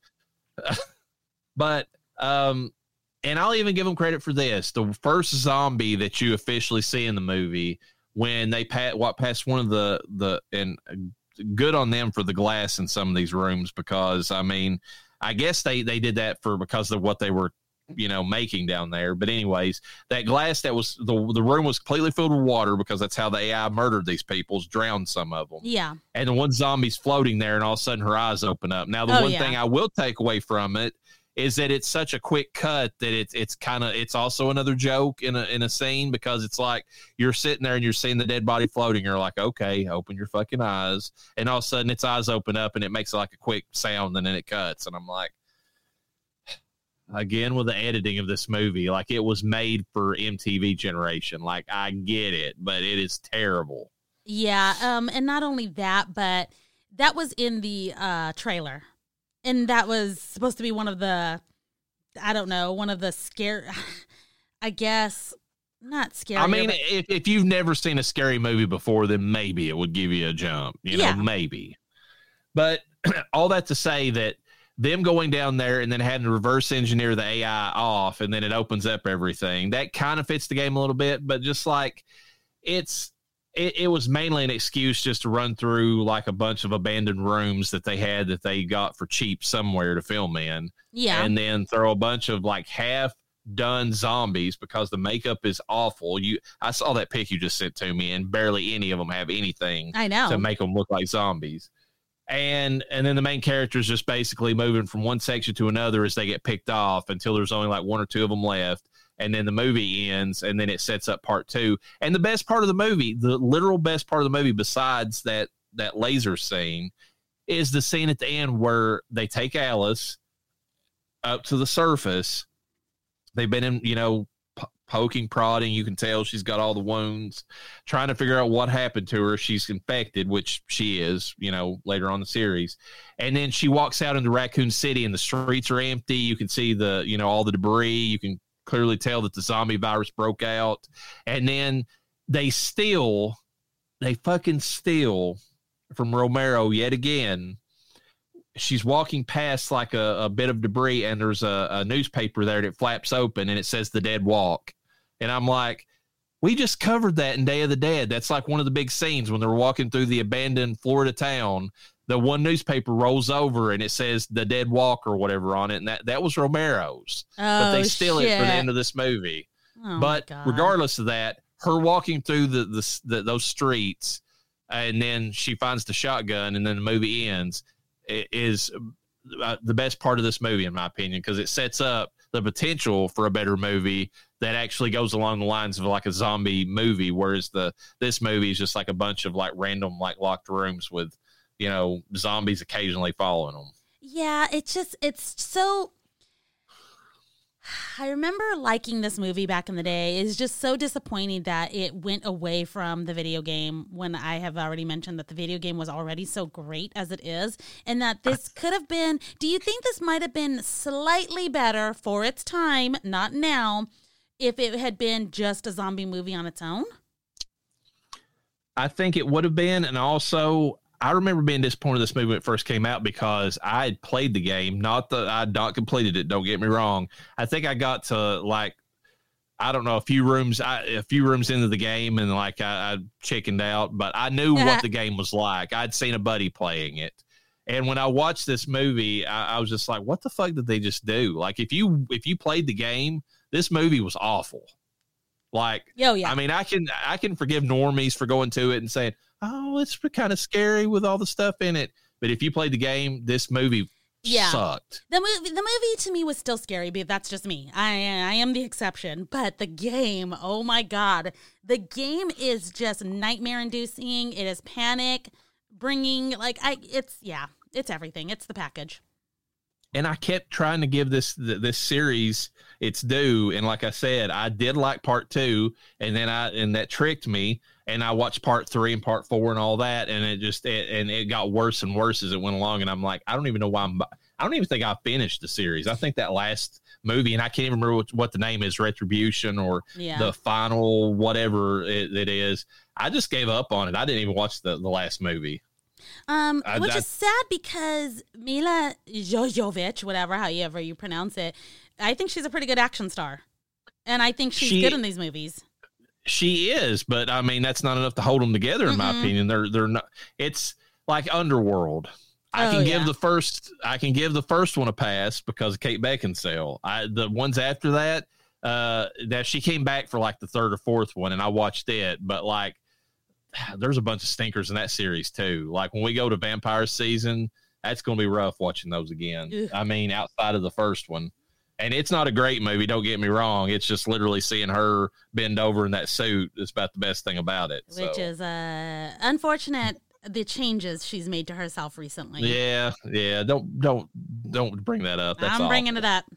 But, um, and I'll even give them credit for this. The first zombie that you officially see in the movie, when they pat, walk past one of the, the, and good on them for the glass in some of these rooms, because I mean, I guess they, they did that for, because of what they were, you know, making down there. But anyways, that glass that was the the room was completely filled with water because that's how the A I murdered these people, drowned some of them. Yeah. And the one zombie's floating there, and all of a sudden her eyes open up. Now, the oh, one yeah. thing I will take away from it is that it's such a quick cut that it's it's kind of it's also another joke in a in a scene, because it's like you're sitting there and you're seeing the dead body floating. You're like, okay, open your fucking eyes, and all of a sudden its eyes open up and it makes like a quick sound, and then it cuts, and I'm like. Again, with the editing of this movie, like it was made for M T V generation. Like I get it, but it is terrible. Yeah. Um, and not only that, but that was in the uh, trailer. And that was supposed to be one of the, I don't know, one of the scare, I guess, not scary. I mean, but, if, if you've never seen a scary movie before, then maybe it would give you a jump, you know, yeah. maybe. But all that to say that them going down there and then having to reverse engineer the A I off, and then it opens up everything, that kind of fits the game a little bit. But just like it's, it, it was mainly an excuse just to run through like a bunch of abandoned rooms that they had that they got for cheap somewhere to film in. Yeah. And then throw a bunch of like half done zombies because the makeup is awful. You, I saw that pic you just sent to me, and barely any of them have anything I know. to make them look like zombies. And and then the main characters just basically moving from one section to another as they get picked off until there's only like one or two of them left. And then the movie ends, and then it sets up part two. And the best part of the movie, the literal best part of the movie, besides that that laser scene, is the scene at the end where they take Alice up to the surface. They've been in, you know, p- poking, prodding. You can tell she's got all the wounds, trying to figure out what happened to her. She's infected, which she is, you know, later on in the series. And then she walks out into Raccoon City, and the streets are empty. You can see the, you know, all the debris. You can clearly tell that the zombie virus broke out. And then they steal, they fucking steal from Romero yet again. She's walking past like a, a bit of debris, and there's a, a newspaper there that flaps open, and it says The Dead Walk. And I'm like, we just covered that in Day of the Dead. That's like one of the big scenes when they're walking through the abandoned Florida town. The one newspaper rolls over and it says The Dead Walk or whatever on it. And that, that was Romero's. Oh, but they steal shit. it for the end of this movie. Oh, but my God. regardless of that, her walking through the, the, the those streets, and then she finds the shotgun, and then the movie ends, is uh, the best part of this movie, in my opinion, because it sets up the potential for a better movie that actually goes along the lines of like a zombie movie, whereas the this movie is just like a bunch of like random like locked rooms with, you know, zombies occasionally following them. Yeah, it's just, it's so, I remember liking this movie back in the day. It's just so disappointing that it went away from the video game, when I have already mentioned that the video game was already so great as it is, and that this could have been, do you think this might have been slightly better for its time, not now, if it had been just a zombie movie on its own? I think it would have been, and also I remember being disappointed this movie when it first came out, because I had played the game, not that I had not completed it. Don't get me wrong. I think I got to like, I don't know, a few rooms, I, a few rooms into the game, and like I, I chickened out, but I knew what the game was like. I'd seen a buddy playing it, And when I watched this movie, I, I was just like, what the fuck did they just do? Like, if you if you played the game, this movie was awful. Like, oh, yeah. I mean, I can I can forgive normies for going to it and saying, oh, it's kind of scary with all the stuff in it. But if you played the game, this movie yeah. sucked. The movie, the movie to me was still scary, but that's just me. I I am the exception. But the game, oh my God. The game is just nightmare-inducing. It is panic bringing, like, I. it's, yeah, it's everything. It's the package. And I kept trying to give this this series its due, and like I said, I did like part two, and then I and that tricked me, and I watched part three and part four and all that, and it just it, and it got worse and worse as it went along, and I'm like, I don't even know why I'm. I don't even think I finished the series. I think that last movie, and I can't even remember what, what the name is, Retribution or yeah. the final whatever it, it is. I just gave up on it. I didn't even watch the, the last movie. Um, I, which I, is sad because Mila Jovovich, whatever, however you pronounce it, I think she's a pretty good action star. And I think she's she, good in these movies. She is, but I mean, that's not enough to hold them together, in mm-hmm. my opinion. They're, they're not, it's like Underworld. I oh, can yeah. give the first, I can give the first one a pass because of Kate Beckinsale. I, the ones after that, uh, that she came back for like the third or fourth one, and I watched it, but like, there's a bunch of stinkers in that series too. Like when we go to vampire season, that's going to be rough watching those again. Ugh. I mean, outside of the first one, and it's not a great movie. Don't get me wrong. It's just literally seeing her bend over in that suit is about the best thing about it. Which so. is uh, unfortunate. The changes she's made to herself recently. Yeah. Yeah. Don't, don't, don't bring that up. That's I'm awful. bringing it up.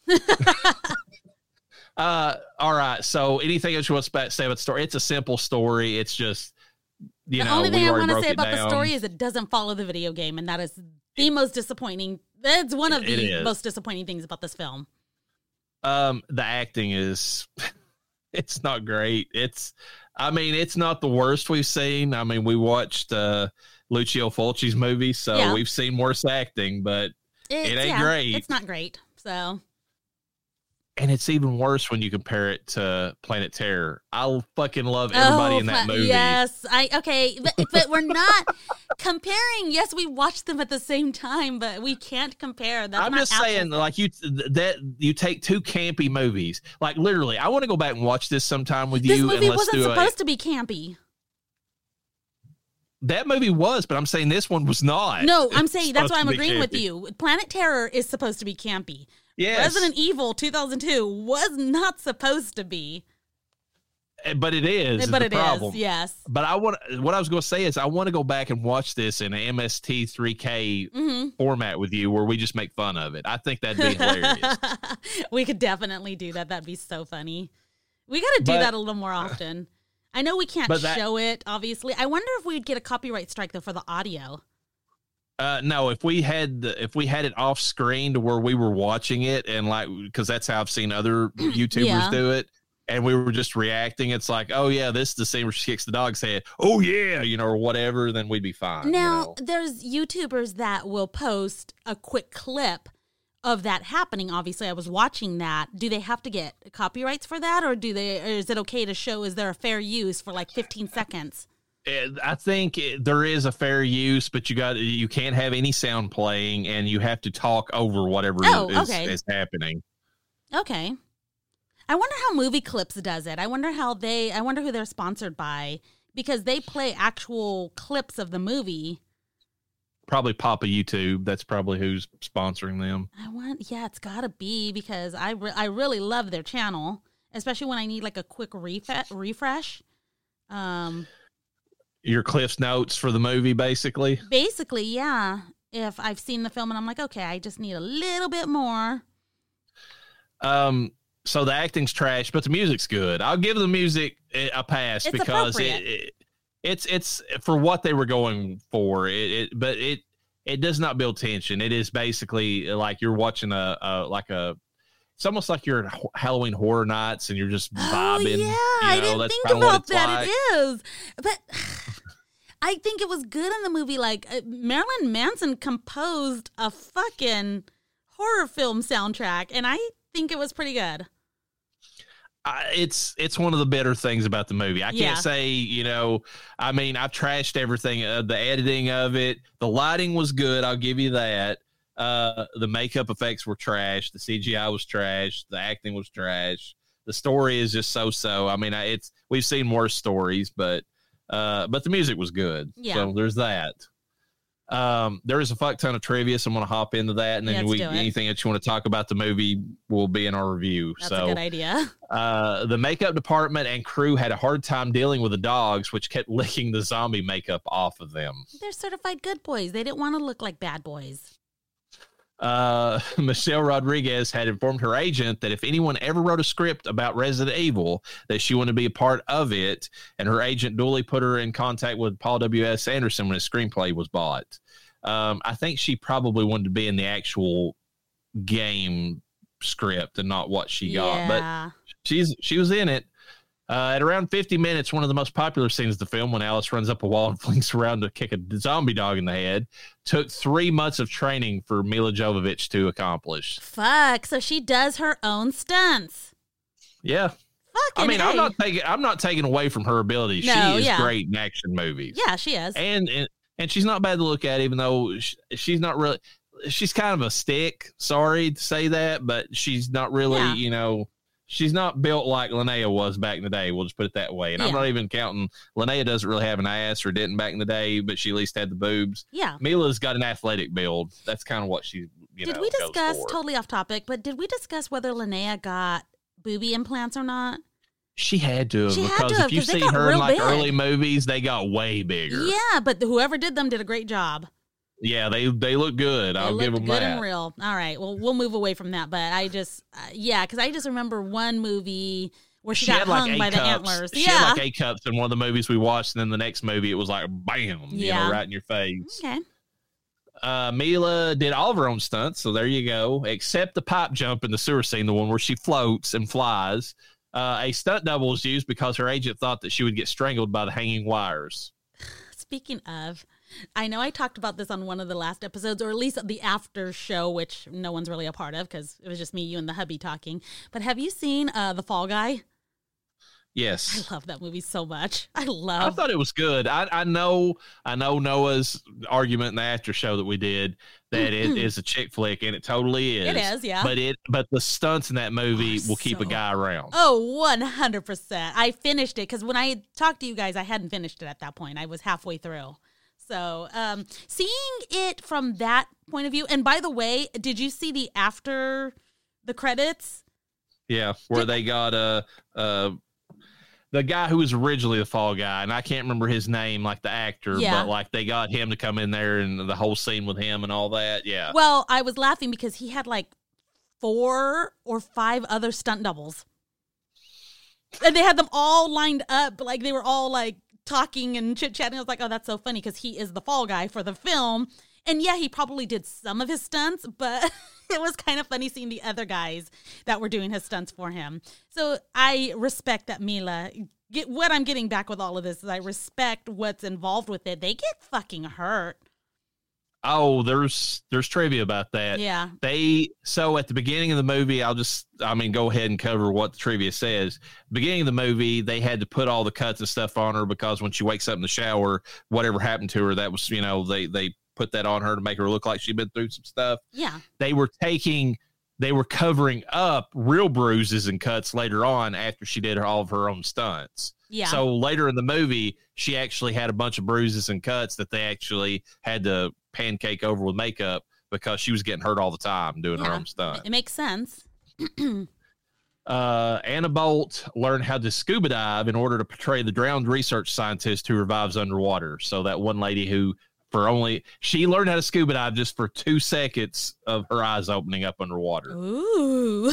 uh, all right. So anything else you want to say about the story? It's a simple story. It's just, You the know, only thing I want to say about down. the story is it doesn't follow the video game, and that is the most disappointing. That's one of the most disappointing things about this film. Um, the acting is, it's not great. It's, I mean, it's not the worst we've seen. I mean, we watched uh, Lucio Fulci's movie, so yeah. we've seen worse acting, but it's, it ain't yeah, great. It's not great. So. And it's even worse when you compare it to Planet Terror. I fucking love everybody oh, in that pla- movie. Yes, I okay, but, but we're not comparing. Yes, we watched them at the same time, but we can't compare. That's I'm not just saying, like you that you take two campy movies. Like literally, I want to go back and watch this sometime with this you. This movie and let's wasn't do supposed a, to be campy. That movie was, but I'm saying this one was not. No, I'm saying that's why I'm agreeing campy. with you. Planet Terror is supposed to be campy. Yes. Resident Evil two thousand two was not supposed to be. But it is. But is it the problem. is, yes. But I want what I was going to say is I want to go back and watch this in an M S T three K mm-hmm. format with you where we just make fun of it. I think that'd be hilarious. We could definitely do that. That'd be so funny. We got to do but, that a little more often. I know we can't that, show it, obviously. I wonder if we'd get a copyright strike, though, for the audio. Uh, no, if we had the, if we had it off screen to where we were watching it and like, because that's how I've seen other YouTubers yeah. do it. And we were just reacting. It's like, oh yeah, this is the scene where she kicks the dog's head. Oh yeah, you know, or whatever. Then we'd be fine. Now, you know? There's YouTubers that will post a quick clip of that happening. Obviously, I was watching that. Do they have to get copyrights for that, or do they? Or is it okay to show? Is there a fair use for like fifteen seconds? I think there is a fair use, but you got you can't have any sound playing, and you have to talk over whatever oh, is, okay. is happening. Okay. I wonder how Movie Clips does it. I wonder how they. I wonder who they're sponsored by, because they play actual clips of the movie. Probably Papa YouTube. That's probably who's sponsoring them. I want. Yeah, it's got to be, because I re- I really love their channel, especially when I need like a quick refa- refresh. Um. Your Cliff's Notes for the movie, basically? Basically, yeah. If I've seen the film and I'm like, okay, I just need a little bit more. Um. So the acting's trash, but the music's good. I'll give the music a pass it's because it, it it's it's for what they were going for. It, it but it it does not build tension. It is basically like you're watching a, a like a. It's almost like you're at Halloween Horror Nights and you're just vibing. Oh, yeah, you know, I didn't think about that. Like. It is. But I think it was good in the movie. Like, uh, Marilyn Manson composed a fucking horror film soundtrack, and I think it was pretty good. I, it's it's one of the better things about the movie. I can't Yeah. say, you know, I mean, I've trashed everything. Uh, the editing of it, the lighting was good. I'll give you that. Uh, the makeup effects were trash. The C G I was trash. The acting was trash. The story is just so-so. I mean, I, it's we've seen worse stories, but uh, but the music was good. Yeah. So there's that. Um, there is a fuck ton of trivia, so I'm going to hop into that, and then Let's we do it. anything that you want to talk about the movie will be in our review. That's so a good idea. uh, the makeup department and crew had a hard time dealing with the dogs, which kept licking the zombie makeup off of them. They're certified good boys. They didn't want to look like bad boys. Uh, Michelle Rodriguez had informed her agent that if anyone ever wrote a script about Resident Evil, that she wanted to be a part of it, and her agent duly put her in contact with Paul W S. Anderson when his screenplay was bought. Um, I think she probably wanted to be in the actual game script and not what she got, but Yeah. she's she was in it. Uh, at around fifty minutes, one of the most popular scenes of the film, when Alice runs up a wall and flings around to kick a zombie dog in the head, took three months of training for Mila Jovovich to accomplish. Fuck. So she does her own stunts. Yeah, Fucking I mean, A. I'm not taking I'm not taking away from her ability. No, she is yeah. great in action movies. Yeah, she is. and and and she's not bad to look at, even though she, she's not really. She's kind of a stick. Sorry to say that, but she's not really. Yeah. You know. She's not built like Linnea was back in the day. We'll just put it that way. And I'm Yeah. not even counting. Linnea doesn't really have an ass or didn't back in the day, but she at least had the boobs. Yeah. Mila's got an athletic build. That's kind of what she, you Did know, we goes discuss, for. totally off topic, but did we discuss whether Linnea got booby implants or not? She had to have, She had because to have, if you 'cause they see got her in real like big. early movies, they got way bigger. Yeah, but whoever did them did a great job. Yeah, they they look good. They I'll give looked them good that. and real. All right, well, we'll move away from that. But I just, uh, yeah, because I just remember one movie where she, She got had like hung eight by the cups. antlers. She yeah. had like eight cups in one of the movies we watched, and then the next movie it was like bam, you Yeah. know, right in your face. Okay. Uh, Mila did all of her own stunts, so there you go. Except the pipe jump in the sewer scene, the one where she floats and flies. Uh, a stunt double was used because her agent thought that she would get strangled by the hanging wires. Speaking of, I know I talked about this on one of the last episodes, or at least the after show, which no one's really a part of because it was just me, you, and the hubby talking. But have you seen uh, The Fall Guy? Yes. I love that movie so much. I I love. thought it was good. I, I know I know Noah's argument in the after show that we did that it is a chick flick, and it totally is. It is, yeah. But it but the stunts in that movie Oh, will keep a so- guy around. Oh, one hundred percent. I finished it because when I talked to you guys, I hadn't finished it at that point. I was halfway through. So um, seeing it from that point of view, and by the way, did you see the after the credits? Yeah, where they got uh uh the guy who was originally the Fall Guy, and I can't remember his name, like the actor, Yeah. but like they got him to come in there and the whole scene with him and all that. Yeah. Well, I was laughing because he had like four or five other stunt doubles. And they had them all lined up, like they were all like talking and chit-chatting. I was like, oh, that's so funny because he is the Fall Guy for the film. And yeah, he probably did some of his stunts, but it was kind of funny seeing the other guys that were doing his stunts for him. So I respect that Mila. Get, what I'm getting back with all of this is I respect what's involved with it. They get fucking hurt. Oh, there's there's trivia about that. Yeah. They so at the beginning of the movie, I'll just I mean go ahead and cover what the trivia says. Beginning of the movie, they had to put all the cuts and stuff on her because when she wakes up in the shower, whatever happened to her, that was you know they they put that on her to make her look like she'd been through some stuff. Yeah. They were taking they were covering up real bruises and cuts later on after she did all of her own stunts. Yeah. So later in the movie, she actually had a bunch of bruises and cuts that they actually had to pancake over with makeup because she was getting hurt all the time doing her Yeah. own stunt. It makes sense. Uh, Anna Bolt learned how to scuba dive in order to portray the drowned research scientist who revives underwater. So that one lady who for only she learned how to scuba dive just for two seconds of her eyes opening up underwater. Ooh.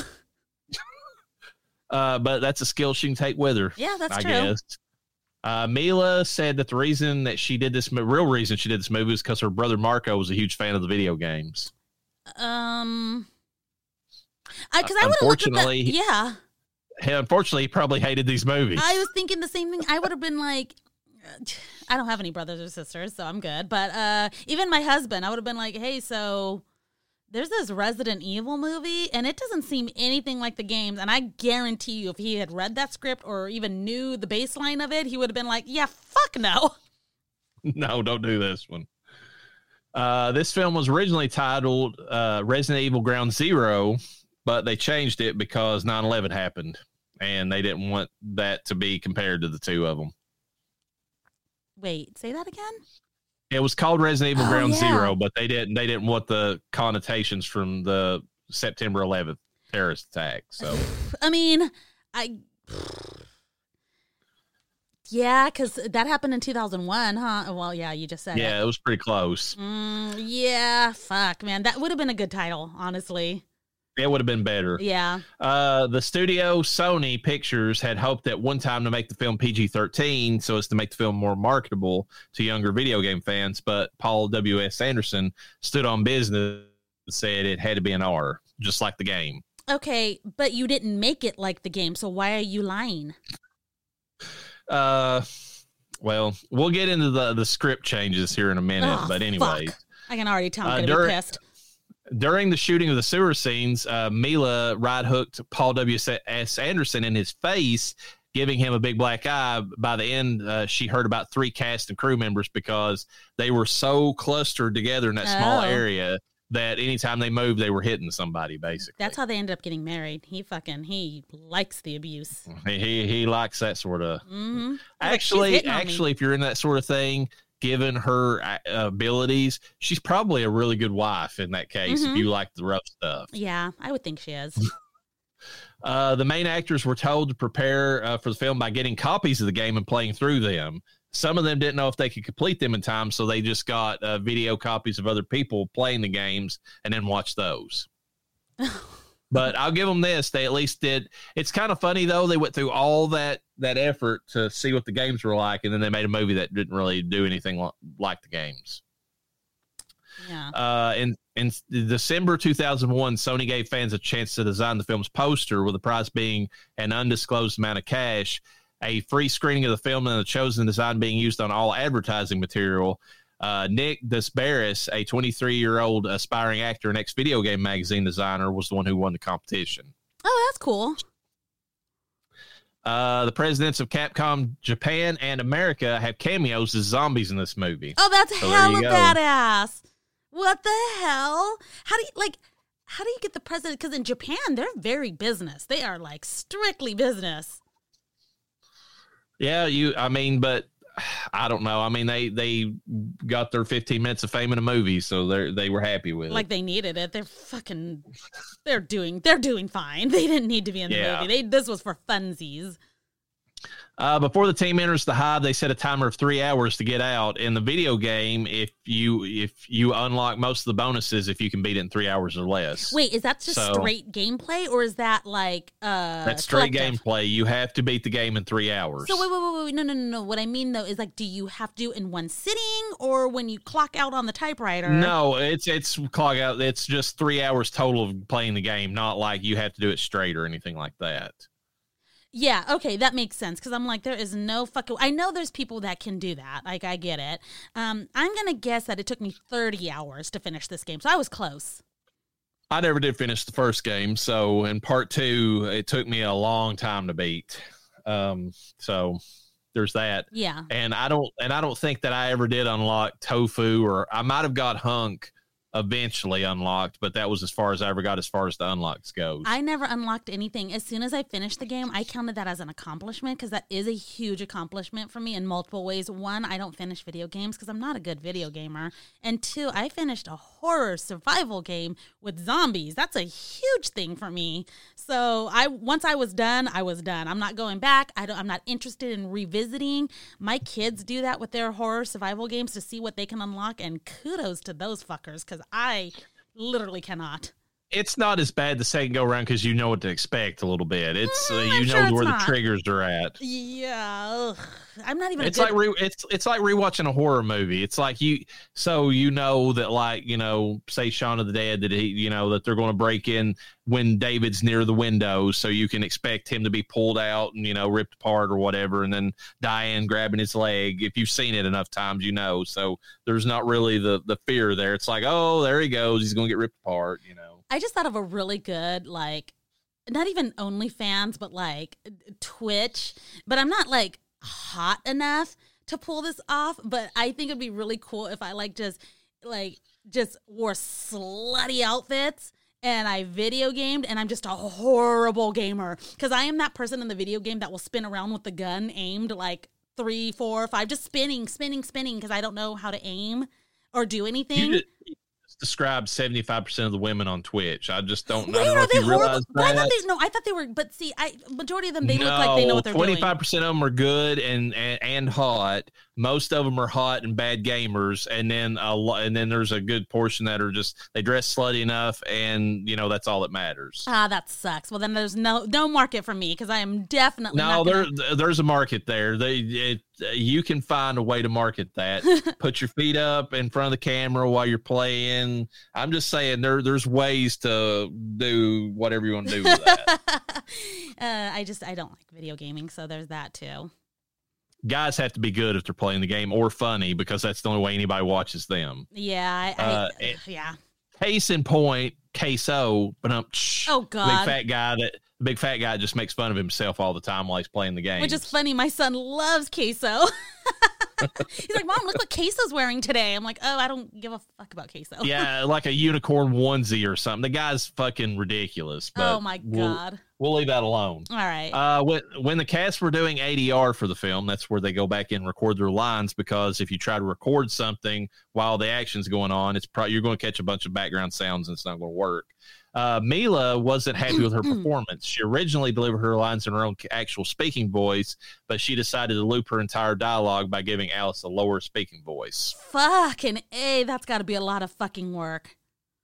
Uh, but that's a skill she can take with her. Yeah, that's I true. guess. Uh, Mila said that the reason that she did this, real reason she did this movie is because her brother Marco was a huge fan of the video games. Um, I because I would have looked at that. Unfortunately- Yeah, Hey, unfortunately, he probably hated these movies. I was thinking the same thing. I would have been like, uh, I don't have any brothers or sisters, so I'm good. But uh, even my husband, I would have been like, hey, so there's this Resident Evil movie, and it doesn't seem anything like the games. And I guarantee you, if he had read that script or even knew the baseline of it, he would have been like, yeah, fuck no. No, don't do this one. Uh, this film was originally titled uh, Resident Evil Ground Zero, but they changed it because nine eleven happened, and they didn't want that to be compared to the two of them. Wait, say that again? It was called Resident Evil Oh, Ground yeah. Zero, but they didn't they didn't want the connotations from the September eleventh terrorist attack. So, I mean, I... Yeah, because that happened in two thousand one, huh? Well, yeah, you just said it. yeah, it was pretty close. Mm, yeah, fuck, man. That would have been a good title, honestly. It would have been better. Yeah. Uh, the studio, Sony Pictures, had hoped at one time to make the film P G thirteen so as to make the film more marketable to younger video game fans, but Paul W S. Anderson stood on business and said it had to be an R, just like the game. Okay, but you didn't make it like the game, so why are you lying? Uh, well, we'll get into the, the script changes here in a minute, Oh, but anyway. fuck. I can already tell I'm Uh, going to during- be pissed. During the shooting of the sewer scenes, uh, Mila right hooked Paul W S. Anderson in his face, giving him a big black eye. By the end, uh, she heard about three cast and crew members because they were so clustered together in that small Oh. area that anytime they moved, they were hitting somebody, basically. That's how they ended up getting married. He fucking, he likes the abuse. He, he, he likes that sort of. Mm-hmm. Actually, actually, if you're in that sort of thing, given her uh, abilities, she's probably a really good wife in that case, Mhm. if you like the rough stuff. Yeah, I would think she is. Uh, the main actors were told to prepare uh, for the film by getting copies of the game and playing through them. Some of them didn't know if they could complete them in time, so they just got uh, video copies of other people playing the games and then watched those. But I'll give them this. They at least did. It's kind of funny, though. They went through all that that effort to see what the games were like, and then they made a movie that didn't really do anything li- like the games. Yeah. Uh, in, in December two thousand one, Sony gave fans a chance to design the film's poster, with the prize being an undisclosed amount of cash, a free screening of the film, and the chosen design being used on all advertising material. Uh, Nick Desbaris, a twenty-three-year-old aspiring actor and ex-video game magazine designer, was the one who won the competition. Oh, that's cool. Uh, the presidents of Capcom Japan and America have cameos as zombies in this movie. Oh, that's So there hella you go. badass. What the hell? How do you, like, how do you get the president? Because in Japan, they're very business. They are, like, strictly business. Yeah, you. I mean, but I don't know. I mean, they they got their fifteen minutes of fame in a movie, so they they were happy with Like it. they needed it. They're fucking, they're doing, they're doing fine. They didn't need to be in the Yeah. movie. They This was for funsies. Uh, before the team enters the hive, they set a timer of three hours to get out. In the video game, if you if you unlock most of the bonuses, if you can beat it in three hours or less. Wait, is that just So- straight gameplay or is that like uh That's straight collective? gameplay. You have to beat the game in three hours. So wait, wait, wait, wait, no, no, no, no. What I mean though is like, do you have to do it in one sitting or when you clock out on the typewriter? No, it's it's clog out. It's just three hours total of playing the game, not like you have to do it straight or anything like that. Yeah, okay, that makes sense because I'm like, there is no fucking. I know there's people that can do that. Like, I get it. Um, I'm gonna guess that it took me thirty hours to finish this game, so I was close. I never did finish the first game, so in part two, it took me a long time to beat. Um, so there's that. Yeah. And I don't, and I don't think that I ever did unlock Tofu, or I might have got Hunk eventually unlocked, but that was as far as I ever got as far as the unlocks goes. I never unlocked anything. As soon as I finished the game, I counted that as an accomplishment because that is a huge accomplishment for me in multiple ways. One, I don't finish video games because I'm not a good video gamer. And two, I finished a horror survival game with zombies. That's a huge thing for me. So I once I was done, I was done. I'm not going back. I don't, I'm not interested in revisiting. My kids do that with their horror survival games to see what they can unlock. And kudos to those fuckers because I literally cannot. It's not as bad the second go around because you know what to expect a little bit. It's uh, Mm, you I'm know sure it's where not. the triggers are at. Yeah, ugh. I'm not even. It's a good, like re- it's it's like rewatching a horror movie. It's like you so you know that like you know say Shaun of the Dead that he you know that they're going to break in when David's near the window, so you can expect him to be pulled out and you know ripped apart or whatever, and then Diane grabbing his leg. If you've seen it enough times, you know. So there's not really the the fear there. It's like oh there he goes, he's going to get ripped apart. You know. I just thought of a really good, like, not even OnlyFans, but like Twitch. But I'm not like hot enough to pull this off. But I think it'd be really cool if I like just like just wore slutty outfits and I video gamed and I'm just a horrible gamer. Because I am that person in the video game that will spin around with the gun aimed like three, four, five, just spinning, spinning, spinning because I don't know how to aim or do anything. You described seventy-five percent of the women on Twitch. I just don't, I Wait, don't know are if they you horrible? realize But I that. thought they, no, I thought they were, but see, I majority of them, they no, look like they know what they're doing. twenty-five percent of them are good and, and, and hot. Most of them are hot and bad gamers. And then a lot, and then there's a good portion that are just, they dress slutty enough and, you know, that's all that matters. Ah, that sucks. Well, then there's no no market for me because I am definitely No, not there gonna... there's a market there. They it, you can find a way to market that. Put your feet up in front of the camera while you're playing. I'm just saying there there's ways to do whatever you want to do with that. uh, I just, I don't like video gaming, so there's that too. Guys have to be good if they're playing the game or funny because that's the only way anybody watches them. Yeah, I, Uh, I it- yeah. Case in point, Queso, but um, Oh, God. big fat guy that the big fat guy just makes fun of himself all the time while he's playing the game. Which is funny. My son loves queso. He's like, Mom, look what queso's wearing today. I'm like, oh, I don't give a fuck about queso. Yeah, like a unicorn onesie or something. The guy's fucking ridiculous. But Oh, my we'll- God. We'll leave that alone. All right. Uh, when, when the cast were doing A D R for the film, that's where they go back and record their lines because if you try to record something while the action's going on, it's probably you're going to catch a bunch of background sounds and it's not going to work. Uh, Mila wasn't happy with her performance. She originally delivered her lines in her own actual speaking voice, but she decided to loop her entire dialogue by giving Alice a lower speaking voice. Fucking A, that's got to be a lot of fucking work.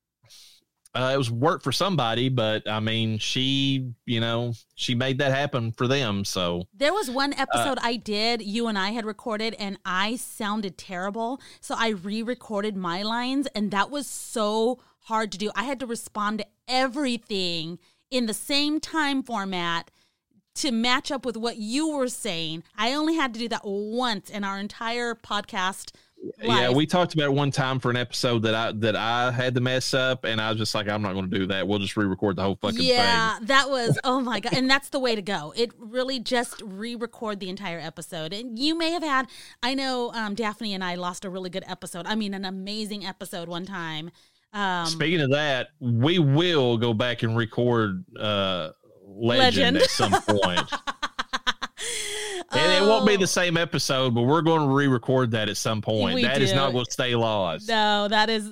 Uh, it was work for somebody, but I mean, she, you know, she made that happen for them. So There was one episode I did, you and I had recorded, and I sounded terrible. So I re-recorded my lines, and that was so hard to do. I had to respond to everything in the same time format to match up with what you were saying. I only had to do that once in our entire podcast. yeah, live. we talked about it one time for an episode that I that I had to mess up, and I was just like, I'm not going to do that. We'll just re-record the whole fucking Yeah, thing. that was, oh my God. And that's the way to go. It really just re-record the entire episode. And you may have had, I know um, Daphne and I lost a really good episode. I mean, an amazing episode one time. Um, Speaking of that, we will go back and record uh, Legend. Legend, at some point. And it won't be the same episode, but we're going to re-record that at some point. We That is do. not going to stay lost. No, that is.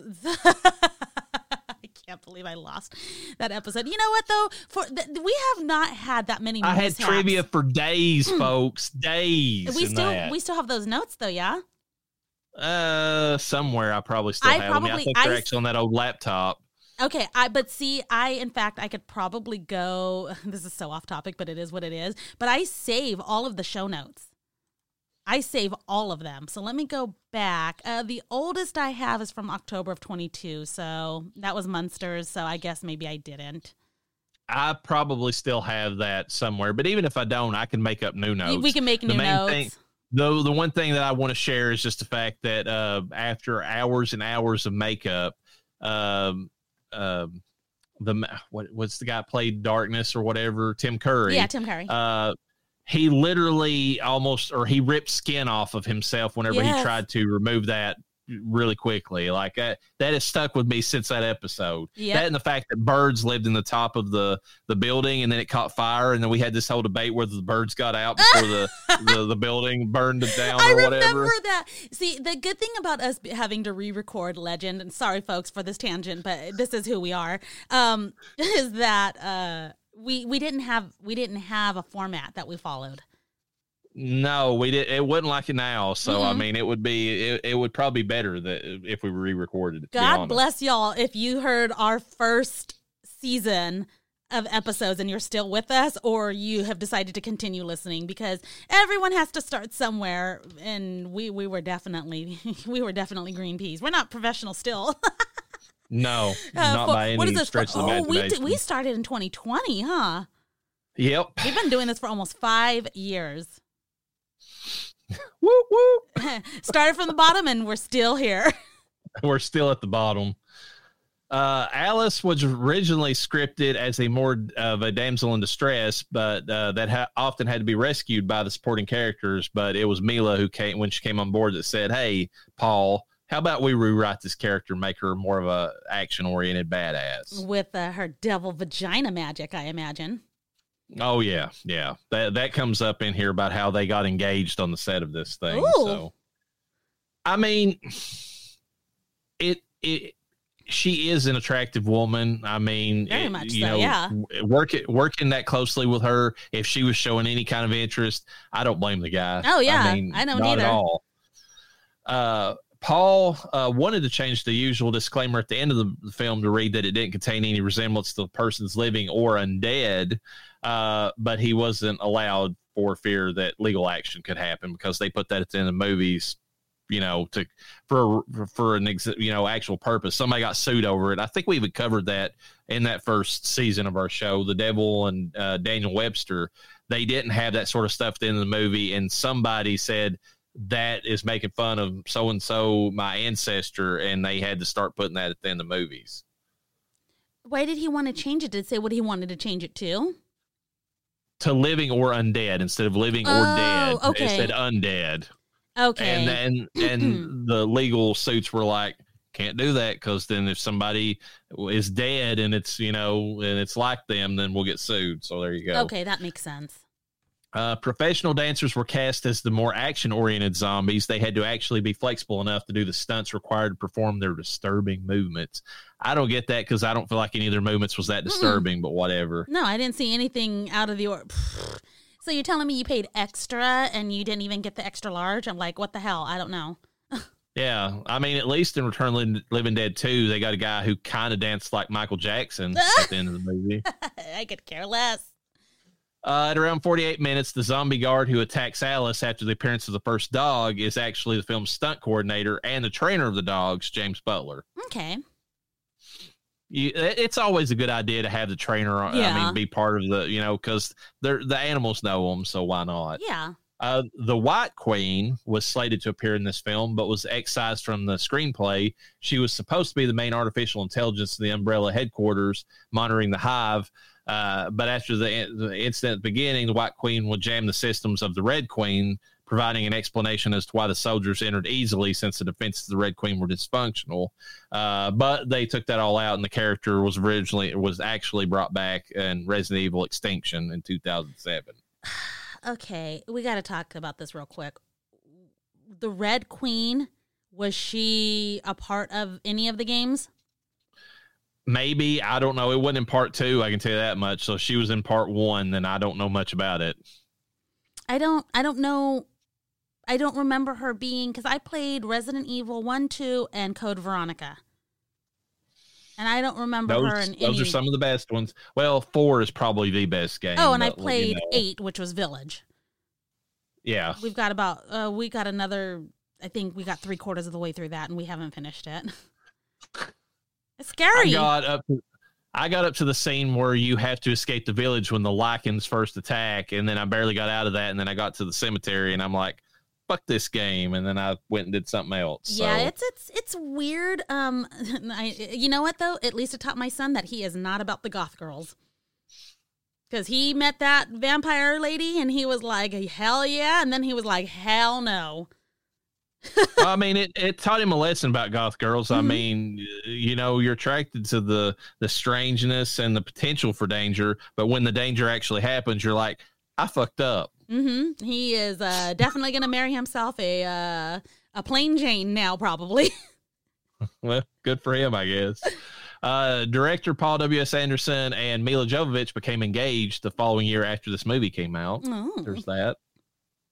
I can't believe I lost that episode. You know what though? For th- we have not had that many. I had mishaps. trivia for days, folks. Days. We in still that. we still have those notes though, yeah. Uh, somewhere I probably still I have them. I probably- think they're I- actually on that old laptop. Okay, I but see, I in fact I could probably go. This is so off topic, but it is what it is. But I save all of the show notes. I save all of them. So let me go back. Uh, the oldest I have is from October of twenty-two. So that was Munsters. So I guess maybe I didn't. I probably still have that somewhere, but even if I don't, I can make up new notes. We can make The new main notes. thing- The the one thing that I want to share is just the fact that uh, after hours and hours of makeup, um, um, the what what's the guy played Darkness or whatever, Tim Curry. Yeah, Tim Curry. Uh, he literally almost or he ripped skin off of himself whenever Yes. he tried to remove that really quickly. Like uh, that has stuck with me since that episode. Yep. That and the fact that birds lived in the top of the the building and then it caught fire and then we had this whole debate whether the birds got out before the, the the building burned down I or remember whatever. that. See, the good thing about us b- having to re-record Legend, and sorry folks for this tangent, but this is who we are, um, is that uh, we we didn't have we didn't have a format that we followed. No, we did. It wasn't like it now. So I Mhm. mean, it would be. It, it would probably be better that if we re-recorded it. to be God honest. bless y'all if you heard our first season of episodes and you're still with us, or you have decided to continue listening, because everyone has to start somewhere, and we we were definitely we were definitely green peas. We're not professional still. No, uh, not for, by any what is this stretch for? of the Oh, we imagination. did, we started in twenty twenty, huh? Yep. We've been doing this for almost five years. Woo woo. Started from the bottom, and we're still here. We're still at the bottom. Uh, Alice was originally scripted as a more of a damsel in distress, but uh, that ha- often had to be rescued by the supporting characters. But it was Mila who came when she came on board that said, "Hey, Paul, how about we rewrite this character and make her more of a action-oriented badass?" With uh, her devil vagina magic, I imagine. Oh yeah, yeah. That that comes up in here about how they got engaged on the set of this thing. Ooh. So, I mean, it it. She is an attractive woman. I mean, Very it- much you so, know, yeah. working working that closely with her. If she was showing any kind of interest, I don't blame the guy. Oh, yeah. I, mean, I don't not either. at all. Uh, Paul uh, wanted to change the usual disclaimer at the end of the film to read that it didn't contain any resemblance to the person's living or undead, uh, but he wasn't allowed for fear that legal action could happen, because they put that at the end of the movies, you know, to for for an ex, you know actual purpose. Somebody got sued over it. I think we even covered that in that first season of our show. The Devil and uh, Daniel Webster, they didn't have that sort of stuff at the end of the movie, and somebody said that is making fun of so and so, my ancestor, and they had to start putting that at the end of the movies. Why did he want to change it? Did it say what he wanted to change it to? To living or undead instead of living or Oh, dead. okay. It said undead. Okay. And then and the legal suits were like, can't do that, because then if somebody is dead and it's, you know, and it's like them, then we'll get sued. So there you go. Okay, that makes sense. Uh, professional dancers were cast as the more action-oriented zombies. They had to actually be flexible enough to do the stunts required to perform their disturbing movements. I don't get that, because I don't feel like any of their movements was that disturbing, but whatever. No, I didn't see anything out of the order. So you're telling me you paid extra and you didn't even get the extra large? I'm like, what the hell? I don't know. Yeah, I mean, at least in Return of the Living Dead two, they got a guy who kind of danced like Michael Jackson at the end of the movie. I could care less. Uh, at around forty-eight minutes, the zombie guard who attacks Alice after the appearance of the first dog is actually the film's stunt coordinator and the trainer of the dogs, James Butler. Okay. You, it's always a good idea to have the trainer, I Yeah. mean, be part of the, you know, because they're the animals know them, so why not? Yeah. Uh, the White Queen was slated to appear in this film, but was excised from the screenplay. She was supposed to be the main artificial intelligence of the Umbrella headquarters, monitoring the hive. Uh, but after the, the incident at the beginning, the White Queen would jam the systems of the Red Queen, providing an explanation as to why the soldiers entered easily, since the defenses of the Red Queen were dysfunctional. Uh, but they took that all out, and the character was originally was actually brought back in Resident Evil Extinction in two thousand seven. Okay, we got to talk about this real quick. The Red Queen, was she a part of any of the games? Maybe, I don't know. It wasn't in part two, I can tell you that much. So she was in part one, and I don't know much about it. I don't I don't know. I don't remember her being, because I played Resident Evil one, two, and Code Veronica. And I don't remember Those, her in those any. are some of the best ones. Well, four is probably the best game. Oh, and I but, you played know. eight, which was Village. Yeah. We've got about, uh, we got another, I think we got three quarters of the way through that, and we haven't finished it. It's scary. I got up to, I got up to the scene where you have to escape the village when the Lycans first attack, and then I barely got out of that, and then I got to the cemetery, and I'm like, fuck this game, and then I went and did something else. Yeah, so. it's it's it's weird. Um, I, you know what though? At least it taught my son that he is not about the goth girls, because he met that vampire lady and he was like, hell yeah, and then he was like, hell no. Well, I mean, it, it taught him a lesson about goth girls. Mm-hmm. I mean, you know, you're attracted to the the strangeness and the potential for danger, but when the danger actually happens, you're like, I fucked up. Mm-hmm. He is uh, definitely going to marry himself a uh, a plain Jane now, probably. Well, good for him, I guess. Uh, director Paul W S. Anderson and Mila Jovovich became engaged the following year after this movie came out. Oh. There's that.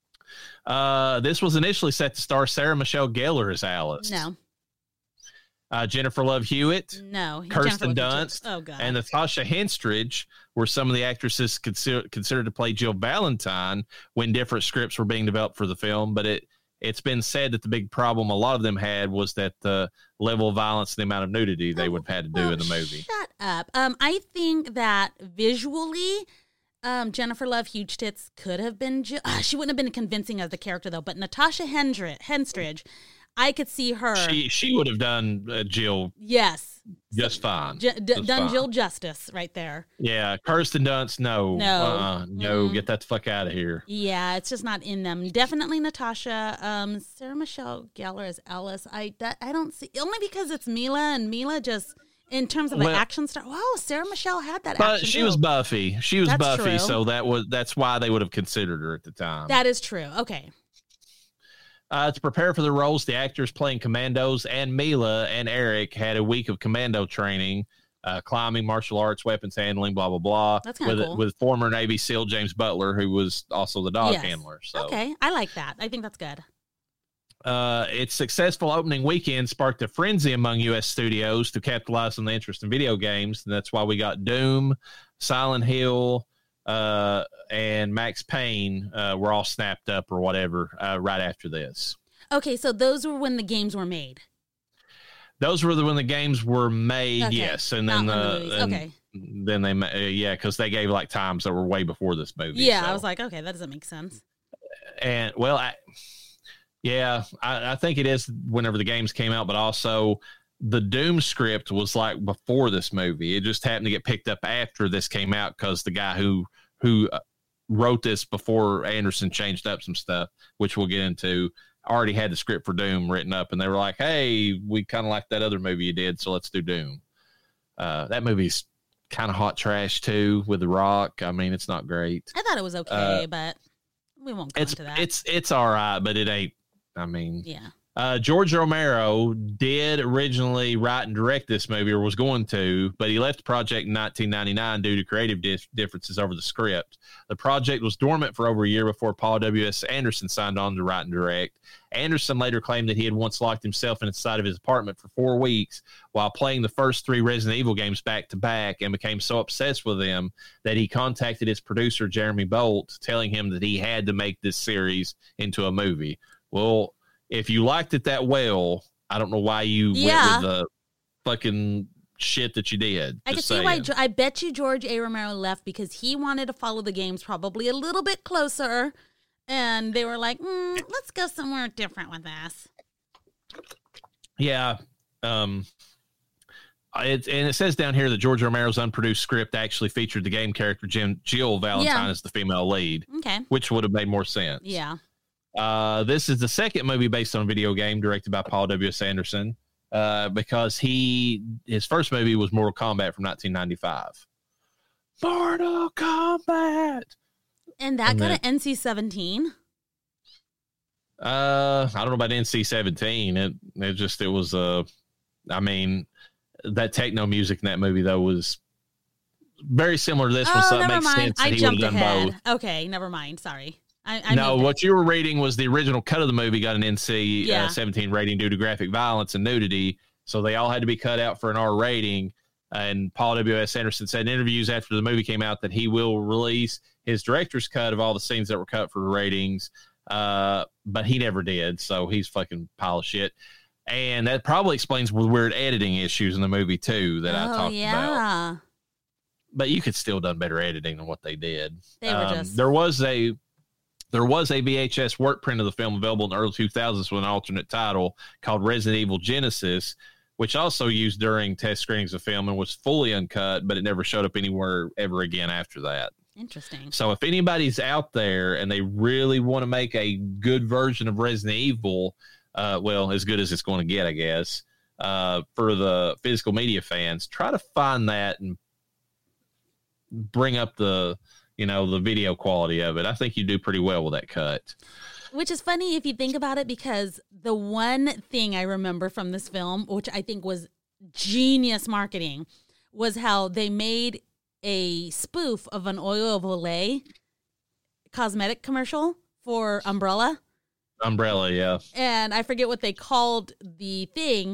Uh, this was initially set to star Sarah Michelle Gellar as Alice. No. Uh, Jennifer Love Hewitt, No. Kirsten Jennifer Love Dunst, Oh, God. and Natasha Henstridge were some of the actresses consider, considered to play Jill Valentine when different scripts were being developed for the film. But it, it's been said that the big problem a lot of them had was that the level of violence and the amount of nudity they would have had to do Well, in the movie. Shut up. Um, I think that visually, um, Jennifer Love Huge Tits could have been Jill. Uh, she wouldn't have been convincing as the character, though. But Natasha Hendri- Henstridge, I could see her. She she would have done uh, Jill Yes. just fine. J- d- Just done fine. Jill justice right there. Yeah, Kirsten Dunst, no. No. Uh-uh, no, Mm-mm. get that the fuck out of here. Yeah, it's just not in them. Definitely Natasha. Um, Sarah Michelle Gellar as Alice. I that I don't see only because it's Mila and Mila just in terms of an Well- action star. Wow, Sarah Michelle had that But action. she too. was Buffy. She was That's Buffy, true. so that was that's why they would have considered her at the time. That is true. Okay. Uh, to prepare for the roles, the actors playing commandos and Mila and Eric had a week of commando training, uh, climbing, martial arts, weapons handling, blah blah blah. That's kinda with cool. with former Navy SEAL James Butler, who was also the dog Yes. handler. So, Okay, I like that. I think that's good. uh, its successful opening weekend sparked a frenzy among U S studios to capitalize on the interest in video games, and that's why we got Doom, Silent Hill, uh, and Max Payne uh, were all snapped up or whatever uh, right after this. Okay, so those were when the games were made. Those were the when the games were made, Okay, yes, and not then when the uh, movies- and okay. then they ma- uh, yeah, because they gave like times that were way before this movie. Yeah, so. I was like, okay, that doesn't make sense. and well, I, yeah, I, I think it is whenever the games came out, but also the Doom script was like before this movie. It just happened to get picked up after this came out because the guy who who uh, wrote this before Anderson changed up some stuff, which we'll get into, already had the script for Doom written up, and they were like, hey, we kind of like that other movie you did, so let's do Doom. Uh, that movie's kind of hot trash too with The Rock. I mean, it's not great. I thought it was okay, but we won't go It's into that. it's it's all right, but it ain't. I mean, yeah. uh, George Romero did originally write and direct this movie, or was going to, but he left the project in nineteen ninety-nine due to creative dif- differences over the script. The project was dormant for over a year before Paul W S. Anderson signed on to write and direct. Anderson later claimed that he had once locked himself inside of his apartment for four weeks while playing the first three Resident Evil games back to back, and became so obsessed with them that he contacted his producer, Jeremy Bolt, telling him that he had to make this series into a movie. Well, if you liked it that well, I don't know why you Yeah. went with the fucking shit that you did. I can Just see why. saying. Jo- I bet you George A. Romero left because he wanted to follow the games probably a little bit closer, and they were like, mm, "Let's go somewhere different with this." Yeah. Um, it, and it says down here that George Romero's unproduced script actually featured the game character Jim, Jill Valentine Yeah. as the female lead, Okay. which would have made more sense. Yeah. Uh, this is the second movie based on a video game directed by Paul W S. Anderson, uh, because he his first movie was Mortal Kombat from nineteen ninety-five. Mortal Kombat. And that And got then- an N C seventeen. Uh, I don't know about N C seventeen. It it just it was uh, I mean, that techno music in that movie though was very similar to this one, Oh, so it never makes mind. sense that I he would jumped have done ahead. both. Okay, never mind. Sorry. I, I No, moved it. what you were reading was the original cut of the movie got an N C Yeah. uh, seventeen rating due to graphic violence and nudity, so they all had to be cut out for an R rating. And Paul W S. Anderson said in interviews after the movie came out that he will release his director's cut of all the scenes that were cut for the ratings, uh, but he never did, so he's fucking pile of shit. And that probably explains the weird editing issues in the movie too that I Oh talked yeah. about. But you could still done better editing than what they did. They were Um, just- there was a there was a V H S work print of the film available in the early two thousands with an alternate title called Resident Evil Genesis, which also used during test screenings of film and was fully uncut, but it never showed up anywhere ever again after that. Interesting. So if anybody's out there and they really want to make a good version of Resident Evil, uh, well, as good as it's going to get, I guess, uh, for the physical media fans, try to find that and bring up the, you know, the video quality of it. I think you do pretty well with that cut. Which is funny if you think about it, because the one thing I remember from this film, which I think was genius marketing, was how they made a spoof of an Oil of Olay cosmetic commercial for Umbrella. Umbrella, yeah. And I forget what they called the thing,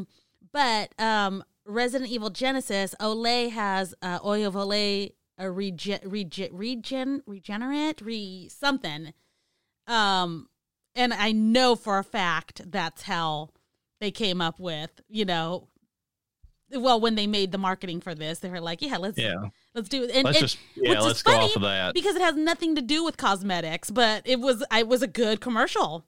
But um, Resident Evil Genesis, Olay has uh, Oil of Olay, a regen, regen, regen, regenerate, re something. Um, and I know for a fact that's how they came up with, you know, well, when they made the marketing for this, they were like, yeah, let's yeah. let's do it. And, let's and, just yeah, let's go off of that because it has nothing to do with cosmetics, but it was it was a good commercial.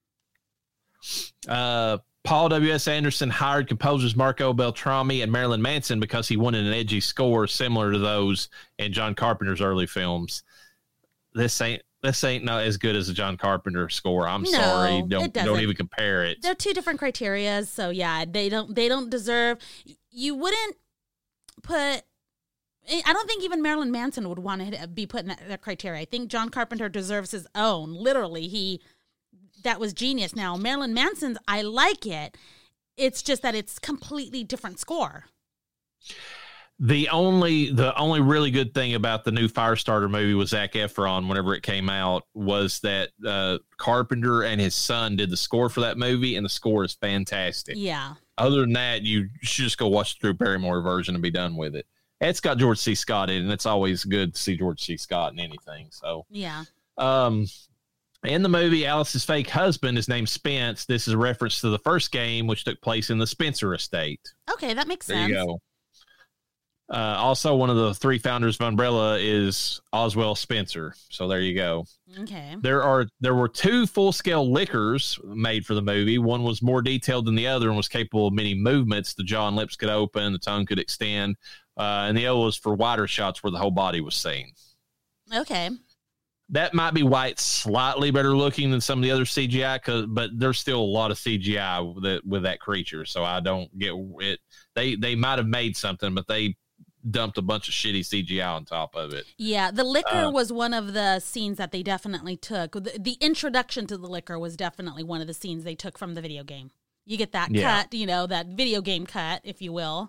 Uh, Paul W S. Anderson hired composers Marco Beltrami and Marilyn Manson because he wanted an edgy score similar to those in John Carpenter's early films. This ain't this ain't not as good as a John Carpenter score. I'm no, sorry, don't don't even compare it. They're two different criteria, so yeah, they don't they don't deserve. You wouldn't put. I don't think even Marilyn Manson would want to be put in that, that criteria. I think John Carpenter deserves his own. Literally, he that was genius. Now Marilyn Manson's, I like it. It's just that it's completely different score. The only the only really good thing about the new Firestarter movie with Zac Efron, whenever it came out, was that uh, Carpenter and his son did the score for that movie, and the score is fantastic. Yeah. Other than that, you should just go watch the Drew Barrymore version and be done with it. It's got George C. Scott in it, and it's always good to see George C. Scott in anything. So yeah. Um, in the movie, Alice's fake husband is named Spence. This is a reference to the first game, which took place in the Spencer estate. Okay, that makes there sense. There you go. Uh, also, one of the three founders of Umbrella is Oswald Spencer. So there you go. Okay. There are there were two full-scale liquors made for the movie. One was more detailed than the other and was capable of many movements. The jaw and lips could open, the tongue could extend, uh, and the other was for wider shots where the whole body was seen. Okay. That might be why it's slightly better looking than some of the other C G I, cause, but there's still a lot of C G I with, it, with that creature. So I don't get it. They they might have made something, but they dumped a bunch of shitty C G I on top of it. Yeah, the liquor uh, was one of the scenes that they definitely took. The, the introduction to the liquor was definitely one of the scenes they took from the video game. You get that yeah. cut, you know, that video game cut, if you will.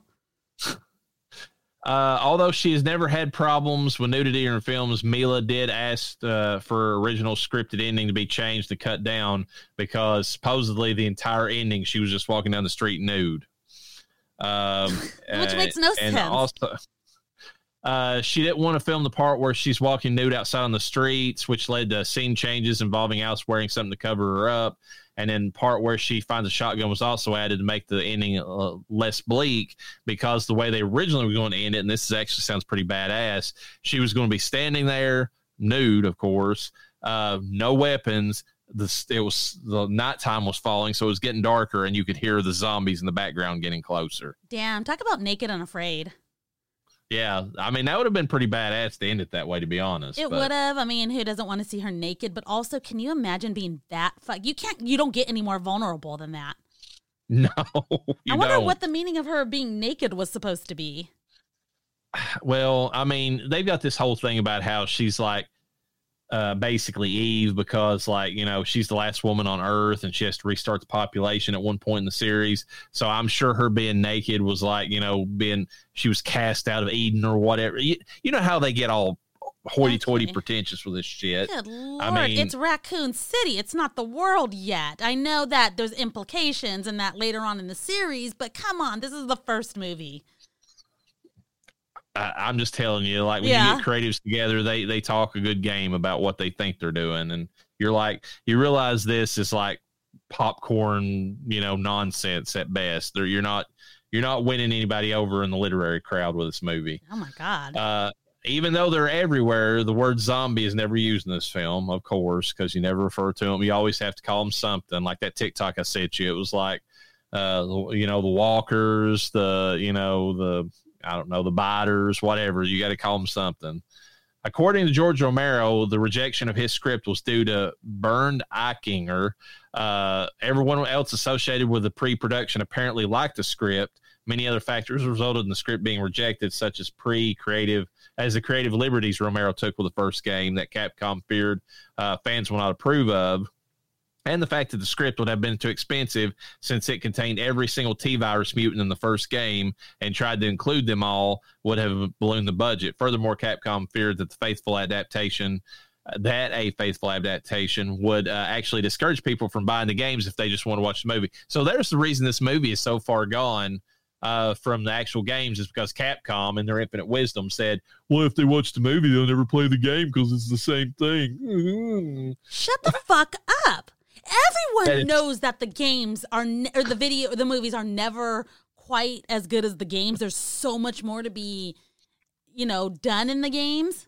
Uh, although she has never had problems with nudity in her films, Mila did ask uh, for original scripted ending to be changed to cut down because supposedly the entire ending she was just walking down the street nude. Um, Which uh, makes no and sense. Also, uh, she didn't want to film the part where she's walking nude outside on the streets, which led to scene changes involving Alice wearing something to cover her up. And then part where she finds a shotgun was also added to make the ending uh, less bleak because the way they originally were going to end it, and this is actually sounds pretty badass, she was going to be standing there nude, of course, uh, no weapons. The, it was the nighttime was falling, so it was getting darker, and you could hear the zombies in the background getting closer. Damn, talk about naked and afraid. Yeah, I mean, that would have been pretty badass to end it that way, to be honest. It would have. I mean, who doesn't want to see her naked? But also, can you imagine being that fuck? You can't. You don't get any more vulnerable than that. No, I wonder don't. what the meaning of her being naked was supposed to be. Well, I mean, they've got this whole thing about how she's like uh, basically Eve because, like, you know, she's the last woman on Earth and she has to restart the population at one point in the series. So I'm sure her being naked was like, you know, being she was cast out of Eden or whatever. You, you know how they get all hoity-toity okay. pretentious with this shit. Good Lord, I mean, it's Raccoon City. It's not the world yet. I know that there's implications and that later on in the series, but come on, this is the first movie. I, I'm just telling you, like when yeah. you get creatives together, they they talk a good game about what they think they're doing, and you're like, you realize this is like popcorn, you know, nonsense at best. They're, you're not you're not winning anybody over in the literary crowd with this movie. Oh my god! Uh, even though they're everywhere, the word zombie is never used in this film, of course, because you never refer to them. You always have to call them something. Like that TikTok I sent you, it was like, uh, you know, the walkers, the you know the. I don't know, the biters, whatever. You got to call them something. According to George Romero, the rejection of his script was due to Bernd Eichinger. Uh, everyone else associated with the pre-production apparently liked the script. Many other factors resulted in the script being rejected, such as pre-creative, as the creative liberties Romero took with the first game that Capcom feared uh, fans will not approve of. And the fact that the script would have been too expensive since it contained every single T-virus mutant in the first game and tried to include them all would have ballooned the budget. Furthermore, Capcom feared that the faithful adaptation that a faithful adaptation would uh, actually discourage people from buying the games if they just want to watch the movie. So there's the reason this movie is so far gone uh, from the actual games, is because Capcom, in their infinite wisdom, said, well, if they watch the movie, they'll never play the game because it's the same thing. Shut the fuck up. Everyone That knows that the games are, ne- or the video, the movies are never quite as good as the games. There's so much more to be, you know, done in the games.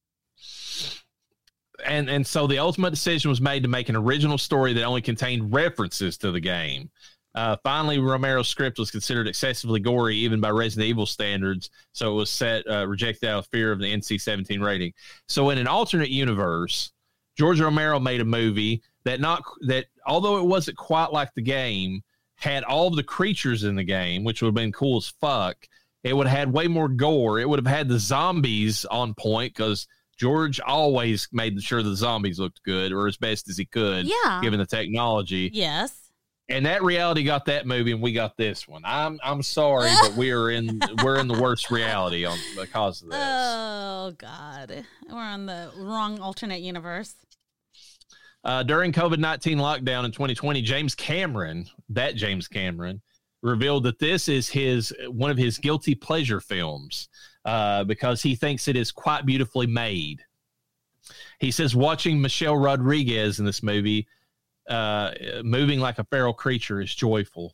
And and so the ultimate decision was made to make an original story that only contained references to the game. Uh, finally, Romero's script was considered excessively gory, even by Resident Evil standards, so it was set uh, rejected out of fear of the N C seventeen rating. So in an alternate universe, George Romero made a movie that not that although it wasn't quite like the game, had all of the creatures in the game, which would have been cool as fuck. It would have had way more gore. It would have had the zombies on point, because George always made sure the zombies looked good, or as best as he could, Yeah. given the technology. Yes. And that reality got that movie, and we got this one. I'm I'm sorry, but we are in we're in the worst reality on because of this. Oh God, we're on the wrong alternate universe. Uh, during COVID nineteen lockdown in twenty twenty, James Cameron, that James Cameron, revealed that this is his one of his guilty pleasure films. Uh, because he thinks it is quite beautifully made. He says watching Michelle Rodriguez in this movie uh, moving like a feral creature is joyful.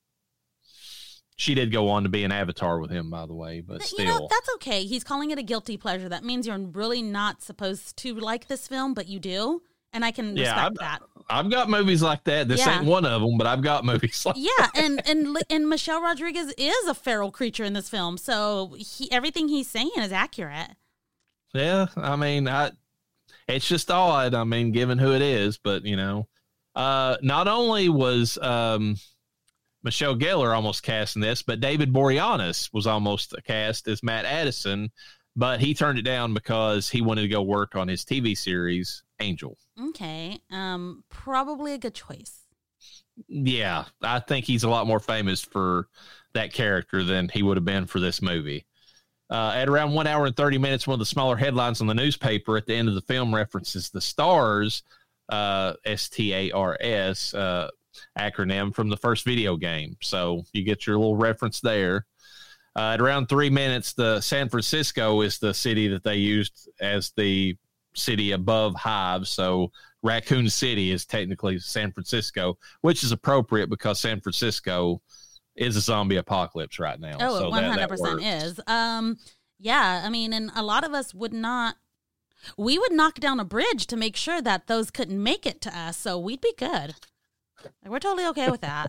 She did go on to be an Avatar with him, by the way, but You still. know, that's okay. He's calling it a guilty pleasure. That means you're really not supposed to like this film, but you do. And I can Yeah, respect I've, that. I've got movies like that. This Yeah. ain't one of them, but I've got movies like Yeah, and and and Michelle Rodriguez is a feral creature in this film, so he everything he's saying is accurate. Yeah, I mean, I, it's just odd. I mean, given who it is, but you know, uh, not only was um, Michelle Gellar almost cast in this, but David Boreanaz was almost cast as Matt Addison, but he turned it down because he wanted to go work on his T V series Angel. Okay, um, probably a good choice. Yeah, I think he's a lot more famous for that character than he would have been for this movie. Uh, at around one hour and thirty minutes, one of the smaller headlines on the newspaper at the end of the film references the STARS, uh, S T A R S, uh, acronym from the first video game. So you get your little reference there. Uh, at around three minutes, the San Francisco is the city that they used as the city above Hive. So Raccoon City is technically San Francisco, which is appropriate because San Francisco is a zombie apocalypse right now. Oh, so it one hundred that, percent that is. Um, yeah, I mean, and a lot of us would not, we would knock down a bridge to make sure that those couldn't make it to us, so we'd be good. Like, we're totally okay with that.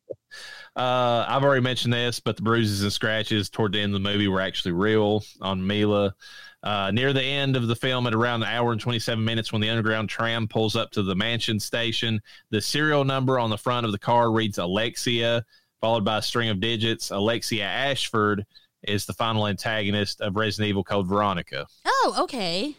Uh, I've already mentioned this, but the bruises and scratches toward the end of the movie were actually real on Mila. Uh, near the end of the film, at around an hour and twenty-seven minutes, when the underground tram pulls up to the mansion station, the serial number on the front of the car reads Alexia, followed by a string of digits. Alexia Ashford is the final antagonist of Resident Evil Code Veronica. Oh, okay.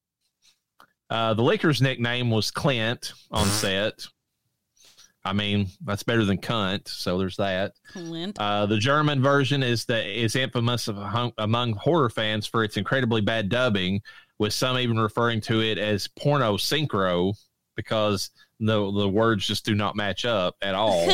Uh, the Licker's nickname was Clint on set. I mean, that's better than cunt, so there's that. Clint. Uh, the German version is the is infamous of, hum, among horror fans for its incredibly bad dubbing, with some even referring to it as porno synchro because the the words just do not match up at all.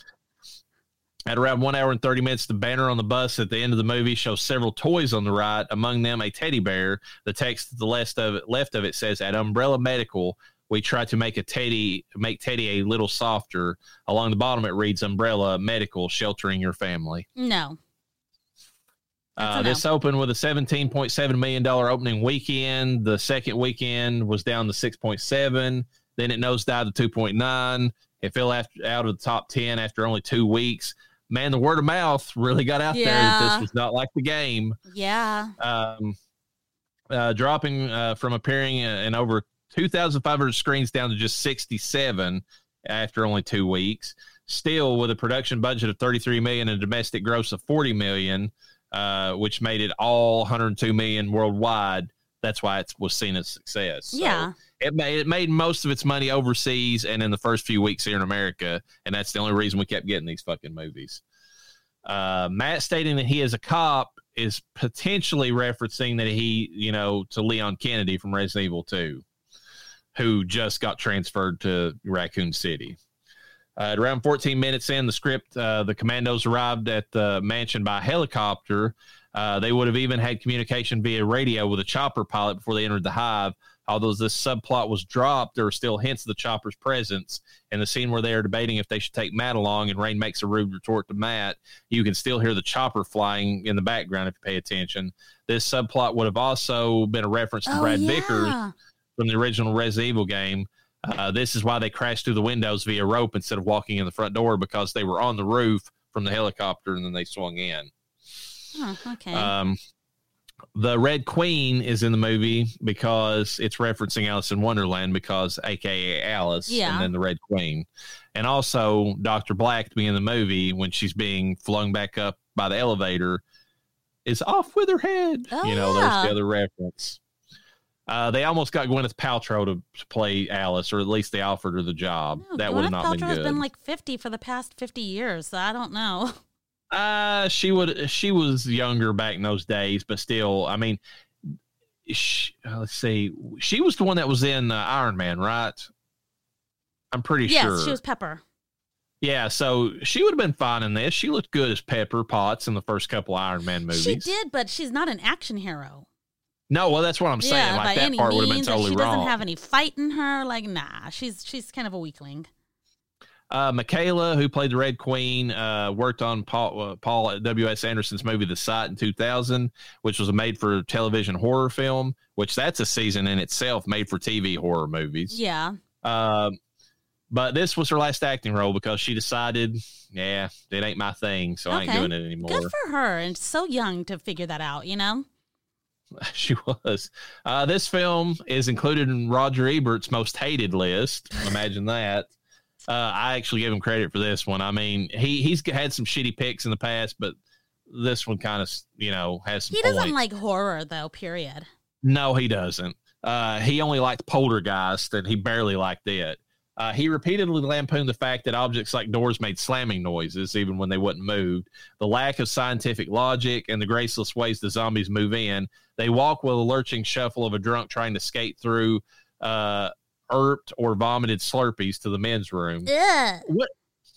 At around one hour and thirty minutes, the banner on the bus at the end of the movie shows several toys on the right, among them a teddy bear. The text at the left of it, left of it says, "At Umbrella Medical, we try to make a Teddy make Teddy a little softer." Along the bottom, it reads Umbrella Medical, sheltering your family. No. Uh, no. This opened with a seventeen point seven million dollars opening weekend. The second weekend was down to six point seven. Then it nosedived to two point nine. It fell after, out of the top ten after only two weeks. Man, the word of mouth really got out Yeah. there that this was not like the game. Yeah. Um, uh, dropping uh, from appearing in over two thousand five hundred screens down to just sixty-seven after only two weeks. Still, with a production budget of thirty-three million dollars and a domestic gross of forty million dollars, uh, which made it all one hundred two million dollars worldwide. That's why it was seen as success. So Yeah. it made it made most of its money overseas and in the first few weeks here in America, and that's the only reason we kept getting these fucking movies. Uh, Matt stating that he is a cop is potentially referencing that he, you know, to Leon Kennedy from Resident Evil two. who just got transferred to Raccoon City. Uh, at around fourteen minutes in the script, uh, the commandos arrived at the mansion by helicopter. Uh, they would have even had communication via radio with a chopper pilot before they entered the hive. Although this subplot was dropped, there are still hints of the chopper's presence. In the scene where they are debating if they should take Matt along and Rain makes a rude retort to Matt, you can still hear the chopper flying in the background if you pay attention. This subplot would have also been a reference to oh, Brad yeah. Vickers from the original Resident Evil game. Uh, this is why they crashed through the windows via rope instead of walking in the front door, because they were on the roof from the helicopter and then they swung in. Oh, okay. Um, the Red Queen is in the movie because it's referencing Alice in Wonderland, because A K A Alice, Yeah. and then the Red Queen. And also Doctor Black to be in the movie when she's being flung back up by the elevator is off with her head. Oh, you know, yeah. there's the other reference. Uh, they almost got Gwyneth Paltrow to play Alice, or at least they offered her the job. No, that would have Gwyneth not been Paltrow has good. been like fifty for the past fifty years, so I don't know. Uh, she would. She was younger back in those days, but still, I mean, she, uh, let's see. She was the one that was in uh, Iron Man, right? I'm pretty yes, sure. she was Pepper. Yeah, so she would have been fine in this. She looked good as Pepper Potts in the first couple Iron Man movies. She did, but she's not an action hero. No, well, that's what I'm saying. Yeah, like by that any part would have been means. Like, totally she wrong. doesn't have any fight in her. Like, nah, she's she's kind of a weakling. Uh, Michaela, who played the Red Queen, uh, worked on Paul, uh, Paul W S. Anderson's movie The Sight in two thousand, which was a made-for-television horror film, which that's a season in itself, made-for-T V horror movies. Yeah. Um, but this was her last acting role because she decided, yeah, it ain't my thing, so I ain't Okay. doing it anymore. Good for her, and so young to figure that out, you know? She was. Uh, this film is included in Roger Ebert's most hated list. Imagine that. Uh, I actually give him credit for this one. I mean, he he's had some shitty picks in the past, but this one kind of, you know, has some He doesn't points. like horror, though, period. No, he doesn't. Uh, he only liked Poltergeist, and he barely liked it. Uh, he repeatedly lampooned the fact that objects like doors made slamming noises, even when they wouldn't move. The lack of scientific logic and the graceless ways the zombies move in. They walk with a lurching shuffle of a drunk trying to skate through uh, erped or vomited Slurpees to the men's room. Ugh. What?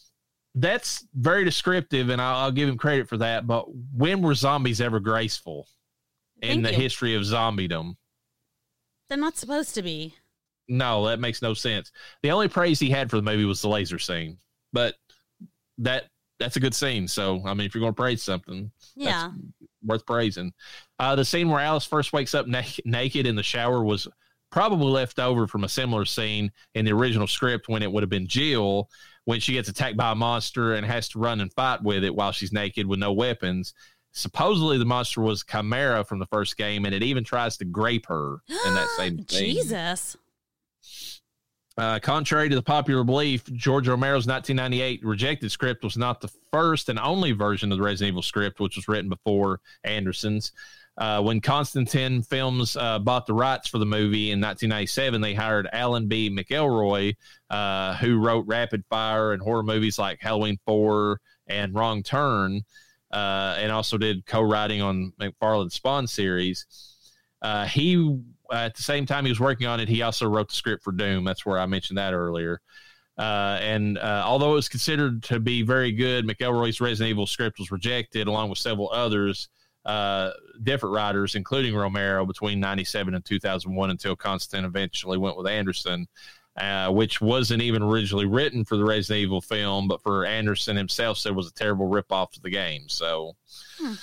That's very descriptive, and I'll, I'll give him credit for that. But when were zombies ever graceful in Thank the you. history of zombiedom? They're not supposed to be. No, that makes no sense. The only praise he had for the movie was the laser scene, but that that's a good scene. So, I mean, if you're going to praise something, Yeah. worth praising. Uh, the scene where Alice first wakes up na- naked in the shower was probably left over from a similar scene in the original script when it would have been Jill when she gets attacked by a monster and has to run and fight with it while she's naked with no weapons. Supposedly the monster was Chimera from the first game, and it even tries to grape her in that same scene. Jesus. Uh, contrary to the popular belief, George Romero's nineteen ninety-eight rejected script was not the first and only version of the Resident Evil script, which was written before Anderson's. Uh, when Constantine Films uh, bought the rights for the movie in nineteen ninety-seven, they hired Alan B. McElroy, uh, who wrote Rapid Fire and horror movies like Halloween four and Wrong Turn, uh, and also did co-writing on McFarlane's Spawn series. Uh, he Uh, at the same time he was working on it, he also wrote the script for Doom. That's where I mentioned that earlier. Uh, and uh, although it was considered to be very good, McElroy's Resident Evil script was rejected along with several others, uh, different writers, including Romero, between ninety-seven and two thousand one until Constantine eventually went with Anderson, uh, which wasn't even originally written for the Resident Evil film, but for Anderson himself said it was a terrible ripoff of the game. So... Hmm.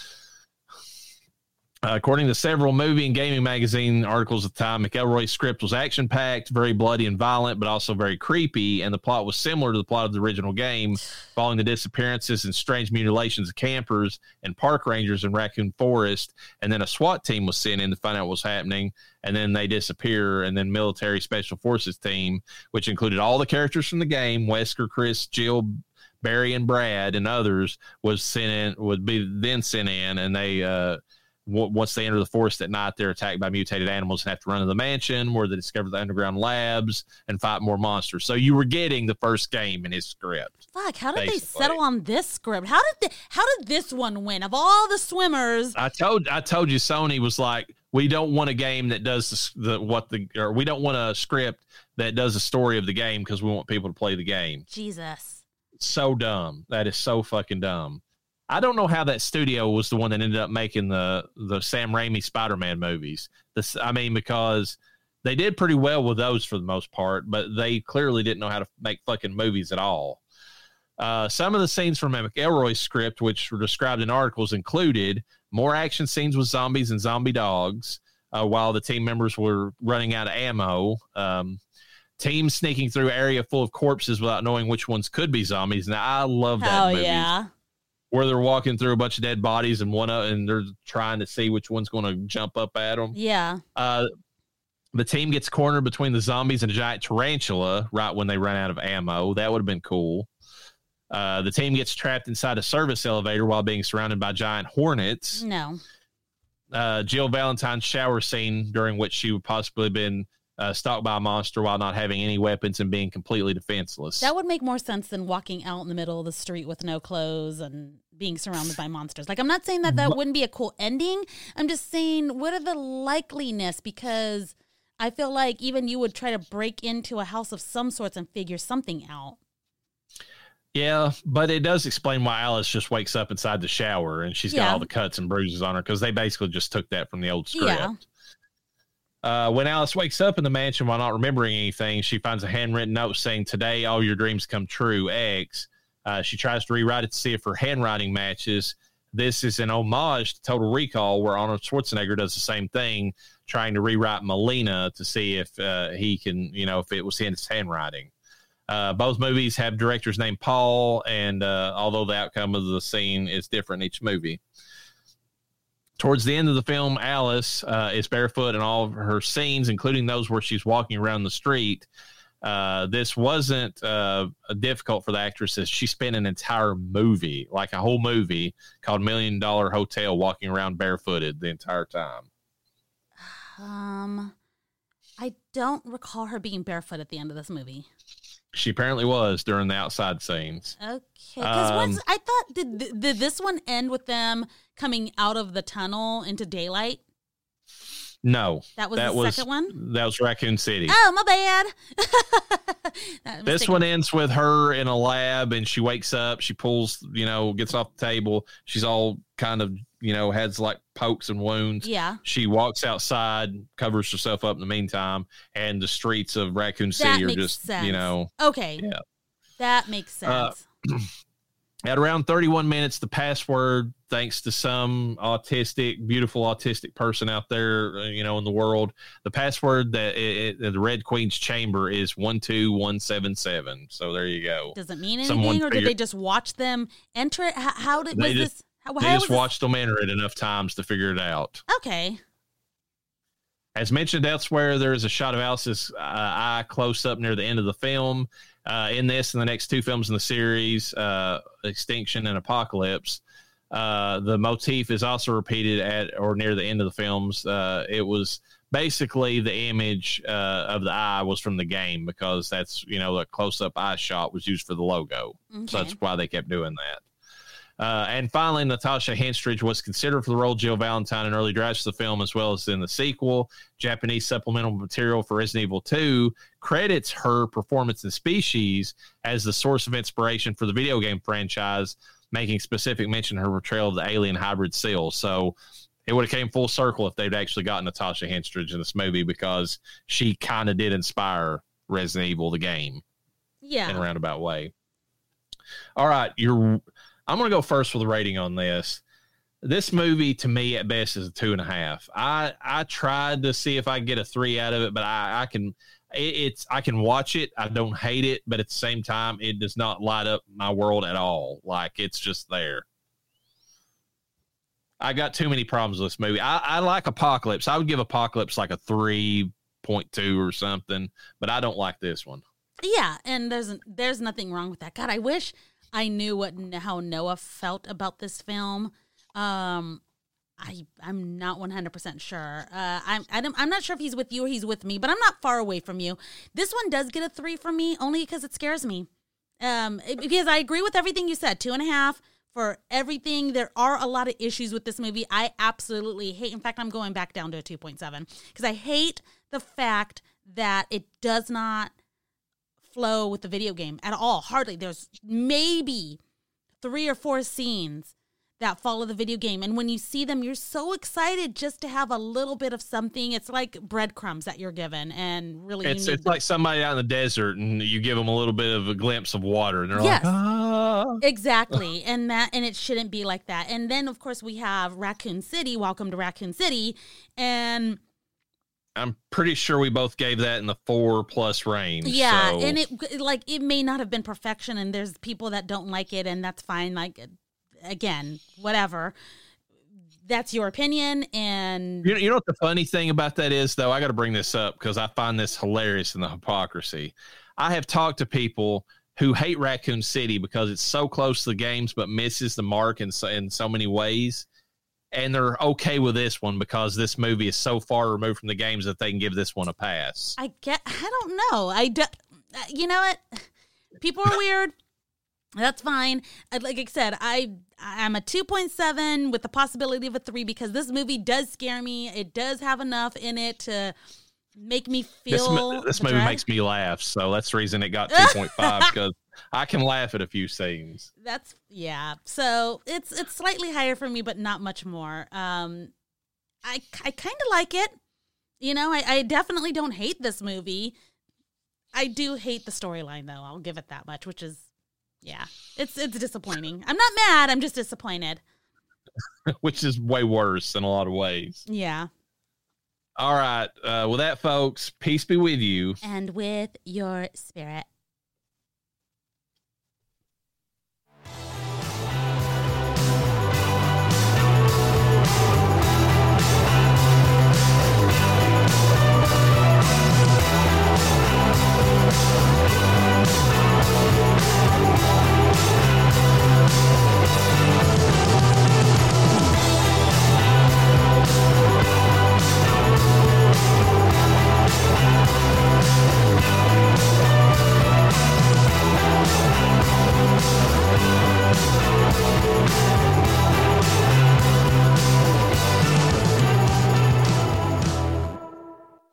Uh, according to several movie and gaming magazine articles at the time, McElroy's script was action-packed, very bloody and violent, but also very creepy, and the plot was similar to the plot of the original game, following the disappearances and strange mutilations of campers and park rangers in Raccoon Forest, and then a SWAT team was sent in to find out what was happening, and then they disappear, and then military special forces team, which included all the characters from the game, Wesker, Chris, Jill, Barry, and Brad, and others, was sent in, would be then sent in, and they... Uh, Once they enter the forest at night, they're attacked by mutated animals and have to run to the mansion where they discover the underground labs and fight more monsters. So you were getting the first game in his script. Fuck, how did basically. they settle on this script? How did they, how did this one win? Of all the swimmers. I told I told you Sony was like, We don't want a game that does the, the what the or we don't want a script that does the story of the game because we want people to play the game. Jesus. So dumb. That is so fucking dumb. I don't know how that studio was the one that ended up making the the Sam Raimi Spider-Man movies. This, I mean, because they did pretty well with those for the most part, but they clearly didn't know how to make fucking movies at all. Uh, some of the scenes from McElroy's script, which were described in articles, included more action scenes with zombies and zombie dogs, uh, while the team members were running out of ammo. Um, teams sneaking through an area full of corpses without knowing which ones could be zombies. Now, I love that oh, movie. yeah. Where they're walking through a bunch of dead bodies and one of, and they're trying to see which one's going to jump up at them. Yeah. Uh, the team gets cornered between the zombies and a giant tarantula right when they run out of ammo. That would have been cool. Uh, the team gets trapped inside a service elevator while being surrounded by giant hornets. No. Uh, Jill Valentine's shower scene, during which she would possibly been uh, stalked by a monster while not having any weapons and being completely defenseless. That would make more sense than walking out in the middle of the street with no clothes and being surrounded by monsters. Like, I'm not saying that that wouldn't be a cool ending. I'm just saying, what are the likeliness? Because I feel like even you would try to break into a house of some sorts and figure something out. Yeah, but it does explain why Alice just wakes up inside the shower and she's got Yeah. all the cuts and bruises on her, because they basically just took that from the old script. Yeah. Uh, when Alice wakes up in the mansion while not remembering anything, she finds a handwritten note saying, "Today, all your dreams come true, X." Uh, she tries to rewrite it to see if her handwriting matches. This is an homage to Total Recall, where Arnold Schwarzenegger does the same thing, trying to rewrite Melina to see if uh, he can, you know, if it was in his handwriting. Uh, both movies have directors named Paul, and uh, although the outcome of the scene is different in each movie. Towards the end of the film, Alice uh, is barefoot in all of her scenes, including those where she's walking around the street. Uh, this wasn't uh, difficult for the actress, as she spent an entire movie, like a whole movie, called Million Dollar Hotel, walking around barefooted the entire time. Um, I don't recall her being barefoot at the end of this movie. She apparently was during the outside scenes. Okay, because Um, once I thought did th- did this one end with them coming out of the tunnel into daylight? No, That was that the was second one? That was Raccoon City. Oh, my bad. That This mistake- one ends with her in a lab, and she wakes up. She pulls, you know, gets off the table. She's all kind of, you know, has like pokes and wounds. Yeah. She walks outside, covers herself up in the meantime, and the streets of Raccoon That City are makes just, sense. you know, Okay. yeah. That makes sense. Uh, At around thirty-one minutes, the password, thanks to some autistic, beautiful autistic person out there, uh, you know, in the world, the password that it, it, the Red Queen's chamber is one two one seven seven. So there you go. Does it mean Someone anything, or did figured- they just watch them enter it? How, how did They was just- this? How, They how just was watched them enter it enough times to figure it out. this? Okay. As mentioned elsewhere, there is a shot of Alice's uh, eye close up near the end of the film. Uh, in this and the next two films in the series, uh, Extinction and Apocalypse, uh, the motif is also repeated at or near the end of the films. Uh, it was basically the image uh, of the eye was from the game, because that's, you know, the close-up eye shot was used for the logo. Okay. So that's why they kept doing that. Uh, and finally, Natasha Henstridge was considered for the role of Jill Valentine in early drafts of the film, as well as in the sequel. Japanese supplemental material for Resident Evil two credits her performance in Species as the source of inspiration for the video game franchise, making specific mention of her portrayal of the alien hybrid seal. So it would have came full circle if they'd actually gotten Natasha Henstridge in this movie, because she kind of did inspire Resident Evil, the game, Yeah. in a roundabout way. All right, you're... I'm going to go first with a rating on this. This movie, to me, at best, is a two and a half. I, I tried to see if I can get a three out of it, but I, I can it, it's I can watch it. I don't hate it, but at the same time, it does not light up my world at all. Like, it's just there. I got too many problems with this movie. I, I like Apocalypse. I would give Apocalypse like a three point two or something, but I don't like this one. Yeah, and there's there's nothing wrong with that. God, I wish I knew what how Noah felt about this film. Um, I I'm not one hundred percent sure. Uh, I'm I don't, I'm not sure if he's with you or he's with me, but I'm not far away from you. This one does get a three from me, only because it scares me. Um, it- because I agree with everything you said. Two and a half for everything. There are a lot of issues with this movie. I absolutely hate. In fact, I'm going back down to a two point seven because I hate the fact that it does not flow with the video game at all. Hardly. There's maybe three or four scenes that follow the video game. And when you see them, you're so excited just to have a little bit of something. It's like breadcrumbs that you're given. And really, it's, you need it's like somebody out in the desert and you give them a little bit of a glimpse of water and they're yes, like, ah. Exactly. and that, and it shouldn't be like that. And then of course we have Raccoon City, Welcome to Raccoon City. And I'm pretty sure we both gave that in the four plus range. yeah. So. And it, like, it may not have been perfection and there's people that don't like it and that's fine. Like, again, whatever. That's your opinion. And you know, you know what the funny thing about that is, though? I got to bring this up because I find this hilarious in the hypocrisy. I have talked to people who hate Raccoon City because it's so close to the games but misses the mark in so, in so many ways. And they're okay with this one because this movie is so far removed from the games that they can give this one a pass. I get, I don't know. I do, you know what? People are weird. That's fine. Like I said, I I'm a two point seven with the possibility of a three because this movie does scare me. It does have enough in it to make me feel. This, this movie dread. makes me laugh, so that's the reason it got two point five because I can laugh at a few scenes. That's yeah. So it's it's slightly higher for me, but not much more. Um, I I kind of like it. You know, I, I definitely don't hate this movie. I do hate the storyline, though. I'll give it that much, which is. Yeah, it's it's disappointing. I'm not mad. I'm just disappointed. Which is way worse in a lot of ways. Yeah. All right. Uh, with that, folks, peace be with you. And with your spirit.